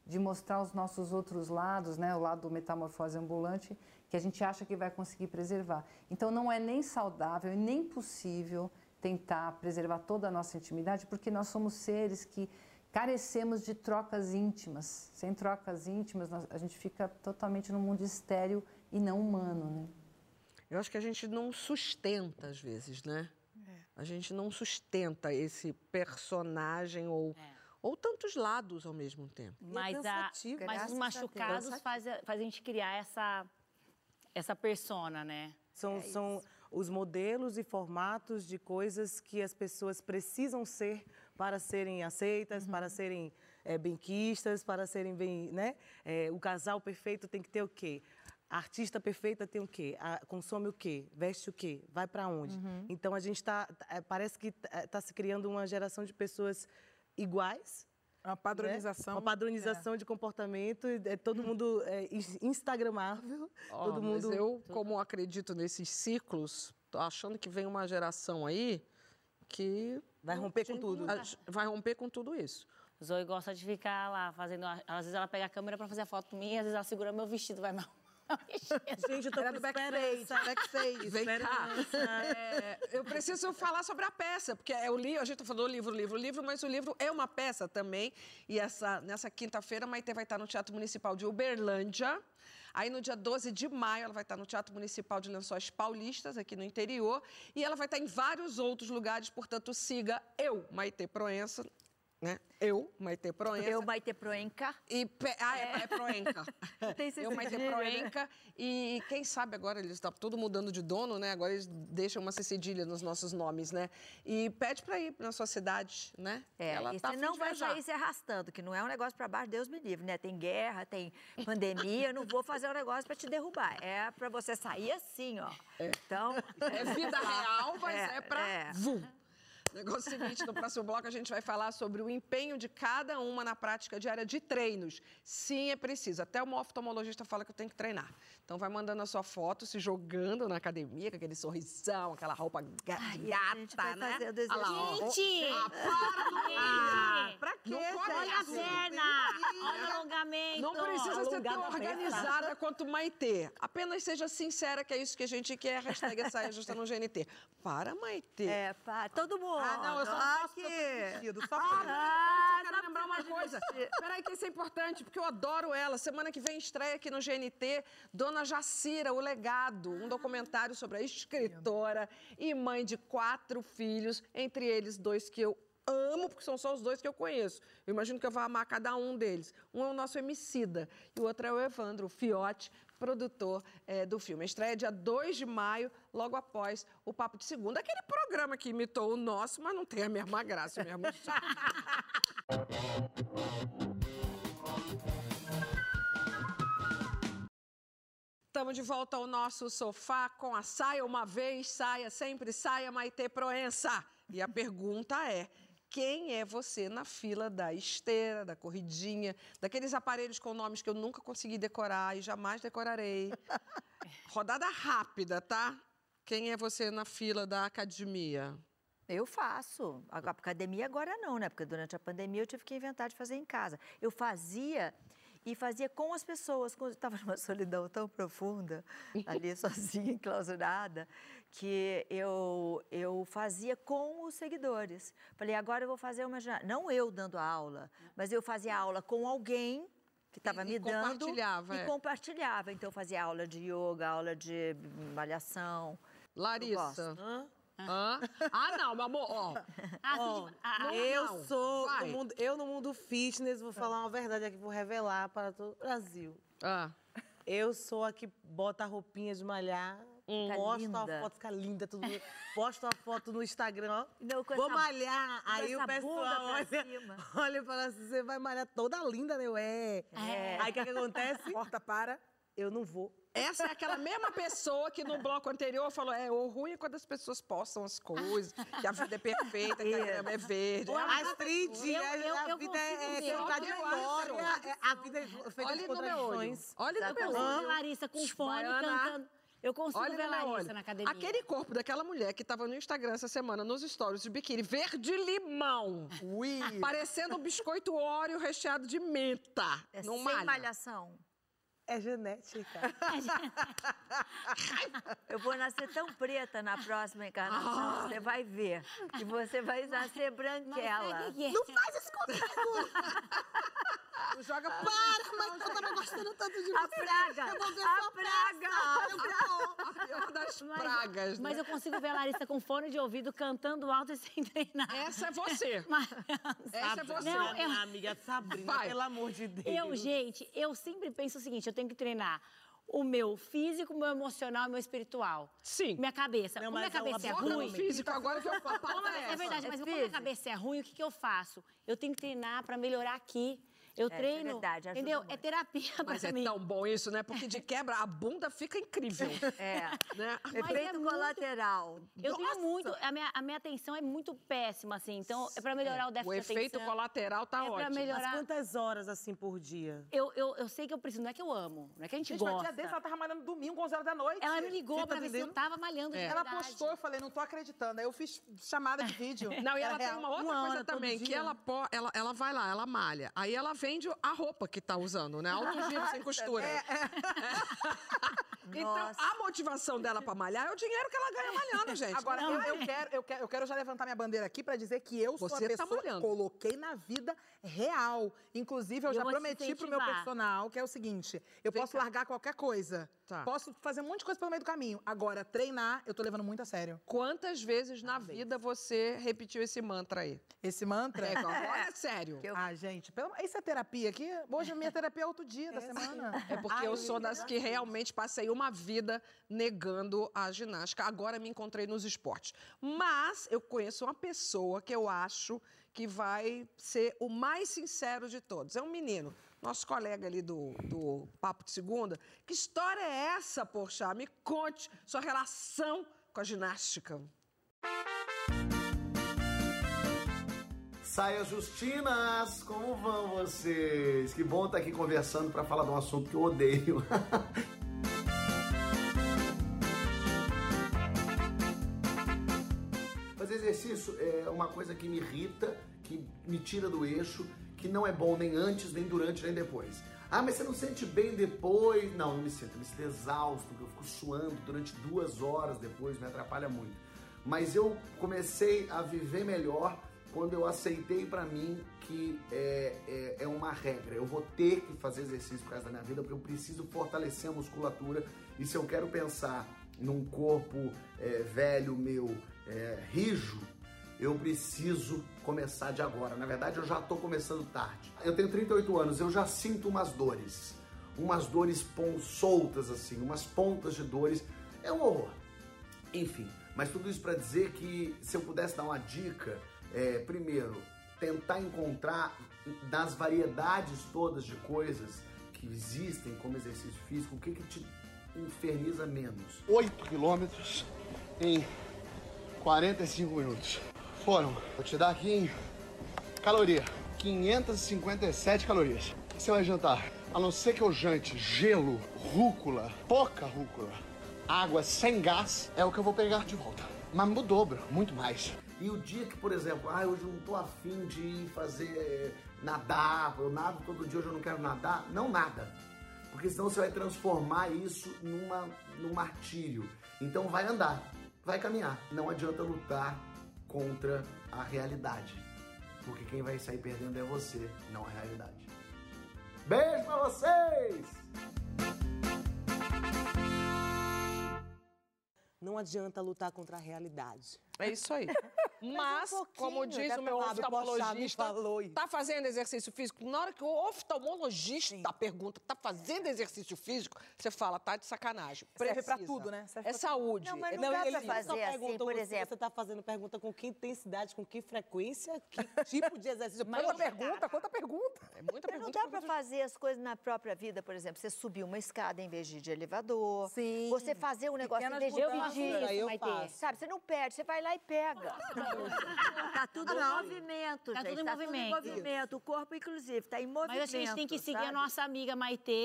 de mostrar os nossos outros lados, né, o lado do metamorfose ambulante, que a gente acha que vai conseguir preservar. Então, não é nem saudável e nem possível tentar preservar toda a nossa intimidade, porque nós somos seres que carecemos de trocas íntimas. Sem trocas íntimas, nós, a gente fica totalmente num mundo estéril e não humano, né? Eu acho que a gente não sustenta, às vezes, né? É. A gente não sustenta esse personagem ou, é. ou tantos lados ao mesmo tempo. Mas, a, mas os machucados fazem faz a gente criar essa, essa persona, né? São, é são os modelos e formatos de coisas que as pessoas precisam ser para serem aceitas, uhum. para serem é, benquistas, para serem bem, né? É, o casal perfeito tem que ter o quê? A artista perfeita tem o quê? A, consome o quê? Veste o quê? Vai para onde? Uhum. Então, a gente está... Parece que está se criando uma geração de pessoas iguais. Uma padronização. Né? Uma padronização é. de comportamento. É, todo mundo é instagramável. Oh, todo mundo... Mas eu, como acredito nesses ciclos, tô achando que vem uma geração aí que... Vai romper com tudo. Vai romper com tudo isso. Zoe gosta de ficar lá fazendo... Às vezes ela pega a câmera para fazer a foto minha, às vezes ela segura meu vestido, vai mal. Gente, eu tô Era do backstage, backstage. Vem cá. É, eu preciso falar sobre a peça, porque é o livro, a gente tá falando livro, livro, livro, mas o livro é uma peça também. E essa, nessa quinta-feira, a Maitê vai estar no Teatro Municipal de Uberlândia. Aí, no dia doze de maio, ela vai estar no Teatro Municipal de Lençóis Paulistas, aqui no interior. E ela vai estar em vários outros lugares, portanto, siga eu, Maitê Proença. Né? Eu, Maitê Proença. Eu, Maitê Proenca. E pe... Ah, é, é Proenca. Tem Eu, Maitê Proenca. E quem sabe agora, eles estão tudo mudando de dono, né? Agora eles deixam uma cedilha nos nossos nomes, né? E pede para ir na sua cidade, né? É, ela e tá você não vai viajar. sair se arrastando, que não é um negócio para baixo, Deus me livre, né? Tem guerra, tem pandemia, eu não vou fazer um negócio para te derrubar. É para você sair assim, ó. É. Então... É vida real, mas é, é para... É. Vum. Negócio seguinte, no próximo bloco a gente vai falar sobre o empenho de cada uma na prática diária de treinos. Sim, é preciso. Até uma oftalmologista fala que eu tenho que treinar. Então vai mandando a sua foto, se jogando na academia, com aquele sorrisão, aquela roupa gata, vai né? fazer o desejo. Olha lá, ó. Gente! Ah, para, não ah, pra quê? Não pode olha a perna! Olha o alongamento! Não precisa ser tão Alongada organizada quanto Maitê. Apenas seja sincera, que é isso que a gente quer. Hashtag saia justa no G N T. Para, Maitê. É, para. Todo mundo. Ah, não, eu só não posso ter vestido. Só ah, ah, eu quero lembrar uma coisa. Peraí, que isso é importante, porque eu adoro ela. Semana que vem estreia aqui no G N T Dona Jacira, O Legado, um documentário sobre a escritora e mãe de quatro filhos, entre eles dois que eu amo, porque são só os dois que eu conheço. Eu imagino que eu vou amar cada um deles. Um é o nosso Emicida e o outro é o Evandro, o Fiote, produtor é, do filme. A estreia é dia dois de maio, logo após o Papo de Segunda. Aquele programa que imitou o nosso, mas não tem a mesma graça, o mesmo estilo. Estamos de volta ao nosso sofá com a Saia Uma Vez, Saia Sempre Saia, Maitê Proença. E a pergunta é... Quem é você na fila da esteira, da corridinha, daqueles aparelhos com nomes que eu nunca consegui decorar e jamais decorarei? Rodada rápida, tá? Quem é você na fila da academia? Eu faço. A academia agora não, né? Porque durante a pandemia eu tive que inventar de fazer em casa. Eu fazia... E fazia com as pessoas, quando eu estava numa solidão tão profunda, ali sozinha, enclausurada, que eu, eu fazia com os seguidores. Falei, agora eu vou fazer uma... Não eu dando a aula, mas eu fazia aula com alguém que estava me dando... compartilhava, E é. compartilhava. Então, eu fazia aula de yoga, aula de malhação. Larissa. Hã? Ah, não, meu amor, ó. Ah, Ó, ah, eu não. sou Vai. no mundo, eu no mundo fitness, vou falar uma verdade aqui, vou revelar para todo o Brasil. Ah. Eu sou a que bota a roupinha de malhar, Fica posto linda. a foto, fica linda, tudo, posto a foto no Instagram, ó. Não, com vou essa- malhar. com Aí essa o pessoal bunda pra olha, cima. olha e fala assim, você vai malhar toda linda, né? Eu, é. É. Aí o que, que acontece? Porta para. Eu não vou. Essa é aquela mesma pessoa que no bloco anterior falou, é, o ruim é quando as pessoas postam as coisas, que a vida é perfeita, que a grama é verde. Olha, Ah, Astrid, eu- a, eu- a eu vida é, é consigo ver. contar de Eu história, adoro. é- a vida é feita Olha de no meu olho. contradições. Olha no meu Eu olho. Larissa com fone, Baiana. cantando. Eu consigo Olha ver no a meu Larissa olho. na academia. Aquele corpo daquela mulher que estava no Instagram essa semana, nos stories de biquíni, verde-limão. Ui. Parecendo um biscoito Oreo recheado de menta. É não sem malha. malhação. É genética. Eu vou nascer tão preta na próxima encarnação, Ah. você vai ver. E você vai nascer branquela. Não faz isso comigo! Não joga para, mas eu tava gostando tanto de você. A praga! Eu vou ver A sua praga! praça. Eu vou. A pior das Mas- pragas, Mas né? eu consigo ver a Larissa com fone de ouvido, cantando alto e sem treinar. Essa é você. Mas- Essa é você. Não, eu- Minha amiga Sabrina, Vai. pelo amor de Deus. Eu, gente, eu sempre penso o seguinte, eu tenho que treinar o meu físico, o meu emocional e o meu espiritual. Sim. Minha cabeça. Não, Como minha mas é uma cabeça é Foca no ruim... físico agora que eu falo. Como- é verdade, mas como minha cabeça é ruim, o que, que eu faço? Eu tenho que treinar pra melhorar aqui. Eu isso é treino, verdade, ajuda entendeu? muito. É terapia Mas pra é mim. tão bom isso, né? Porque de quebra a bunda fica incrível. É. Né? Mas Efeito é muito- colateral. Eu Nossa! tenho muito, a minha, a minha atenção é muito péssima, assim, então é pra melhorar o déficit O de efeito atenção. colateral tá é pra ótimo. melhorar... Mas quantas horas, assim, por dia? Eu, eu, eu sei que eu preciso, não é que eu amo, não é que a gente, Gente, mas gosta. dia desse ela tava malhando domingo, onze horas da noite. Ela me ligou Você tá pra ver se eu entendendo? tava malhando de Ela verdade. postou, eu falei, não tô acreditando. Aí eu fiz chamada de vídeo. Não, e Era ela tem real. uma outra Uma coisa hora todo também, que dia. ela, pó- ela, ela vai lá, ela malha. Aí ela vende a roupa que tá usando, né? Alto giro sem costura. É, Então, Nossa. a motivação dela pra malhar é o dinheiro que ela ganha malhando, gente. Agora, eu, eu quero, eu, quero, eu quero já levantar minha bandeira aqui pra dizer que eu sou Você a tá pessoa que malhando. coloquei na vida real. Inclusive, eu Eu já vou te prometi pro meu incentivar. personal, que é o seguinte, eu Vem posso cá. largar qualquer coisa. Tá. Posso fazer um monte de coisa pelo meio do caminho. Agora, treinar, eu tô levando muito a sério. Quantas vezes na vida você repetiu esse mantra aí? Esse mantra... É, agora é sério. Ah, gente, pelo... isso é terapia aqui? Hoje a minha terapia é outro dia da semana. É porque eu sou das que realmente passei uma vida negando a ginástica. Agora me encontrei nos esportes. Mas eu conheço uma pessoa que eu acho que vai ser o mais sincero de todos. É um menino, nosso colega ali do, do Papo de Segunda. Que história é essa, Porchat? Me conte sua relação com a ginástica. Saias Justinas, como vão vocês? Que bom estar aqui conversando para falar de um assunto que eu odeio. Fazer exercício é uma coisa que me irrita, que me tira do eixo, que não é bom nem antes, nem durante, nem depois. Ah, mas você não sente bem depois? Não, não me sinto. Eu me sinto exausto, eu fico suando durante duas horas depois, me atrapalha muito. Mas eu comecei a viver melhor quando eu aceitei pra mim que é, é, é uma regra. Eu vou ter que fazer exercício por causa da minha vida, porque eu preciso fortalecer a musculatura. E se eu quero pensar num corpo é, velho meu, é, rijo, eu preciso começar de agora. Na verdade, eu já estou começando tarde. Eu tenho trinta e oito anos, eu já sinto umas dores. Umas dores pon- soltas, assim, umas pontas de dores. É um horror. Enfim, mas tudo isso para dizer que se eu pudesse dar uma dica, é, primeiro, tentar encontrar das variedades todas de coisas que existem como exercício físico, o que, que te inferniza menos. oito quilômetros em quarenta e cinco minutos. Foram, vou te dar aqui em caloria, quinhentas e cinquenta e sete calorias. O que você vai jantar? A não ser que eu jante gelo, rúcula, pouca rúcula, água sem gás, é o que eu vou pegar de volta. Mas o dobro, muito mais. E o dia que, por exemplo, ah, hoje eu não tô afim de fazer nadar, eu nado todo dia, hoje eu não quero nadar, não nada. Porque senão você vai transformar isso numa, num martírio. Então vai andar, vai caminhar. Não adianta lutar contra a realidade. Porque quem vai sair perdendo é você, não a realidade. Beijo pra vocês! Não adianta lutar contra a realidade. É isso aí. Mas, um como pouquinho, diz né, o meu Fábio Porchat me oftalmologista, falou isso. tá fazendo exercício físico? Na hora que o oftalmologista pergunta, tá fazendo exercício físico, você fala, tá de sacanagem. Serve pra Precisa. tudo, né? Serve É pra saúde. Não, mas É- não dá pra ele fazer só assim, pergunta por você, exemplo. Você está fazendo pergunta com que intensidade, com que frequência, que tipo de exercício. Quanta pergunta, quanta pergunta. É muita Mas não dá pra fazer as coisas na própria vida, por exemplo, você subir uma escada em vez de de elevador. Sim. Você fazer um negócio em Pequenas vez de mudanças, pedir. aí eu vai ter. faço. Sabe, você não perde, você vai lá e pega. Tá tudo em movimento, Tá gente. tudo em tá movimento. tudo em movimento. O corpo, inclusive, tá em movimento. Mas a gente tem que seguir sabe? a nossa amiga Maitê,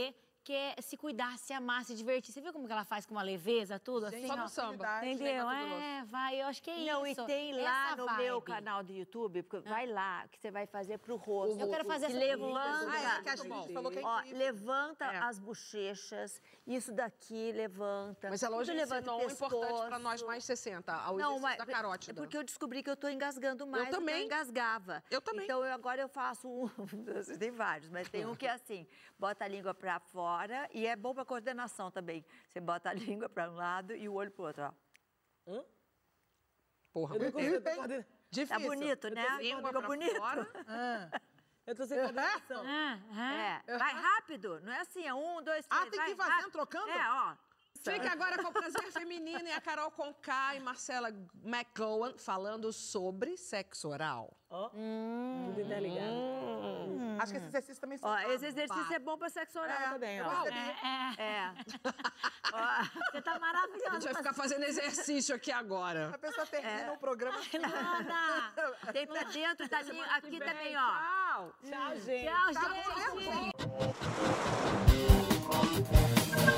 quer se cuidar, se amar, se divertir. Você viu como que ela faz com uma leveza, tudo? Gente, assim, só no ó. samba. Entendeu? Chega tudo É, vai, eu acho que é Não, isso. e tem lá Essa no vibe. meu canal do YouTube, porque vai lá, que você vai fazer pro rosto. Eu quero fazer que essa levanta, Ah, é, que a gente falou que é ó, incrível. levanta É. as bochechas, isso daqui levanta. Mas ela hoje tudo levanta ensinou o um importante pescoço. para nós mais sessenta, ao Não, exercício mas da carótida. é porque eu descobri que eu tô engasgando mais Eu do que também. eu engasgava. Eu também. Então eu, agora eu faço um, tem vários, mas tem um que é assim, bota a língua pra fora e é bom pra coordenação também. Você bota a língua pra um lado e o olho pro outro, ó. Hã? Porra, Eu não gostei. consigo coordenar. Tá bonito, né? Ficou bonito? Eu tô sem coordenação. É, vai rápido, não é assim, é um, dois, três, Ah, tem vai que ir fazendo, rápido. trocando? É, ó. Fica agora com o Prazer Feminino e a Carol Conká e Marcela McGowan falando sobre sexo oral. Ó, tudo interligado. Hum. Acho que esse exercício também Ó, esse exercício é bom pra sexo oral É, também, eu ó. percebi. É. é. Ó, você tá maravilhosa. A gente vai ficar fazendo exercício aqui agora. A pessoa termina o programa. Ana, tem pra dentro da linha, aqui também, ó. Tchau. Tchau, gente. Tchau, Tchau, gente. gente.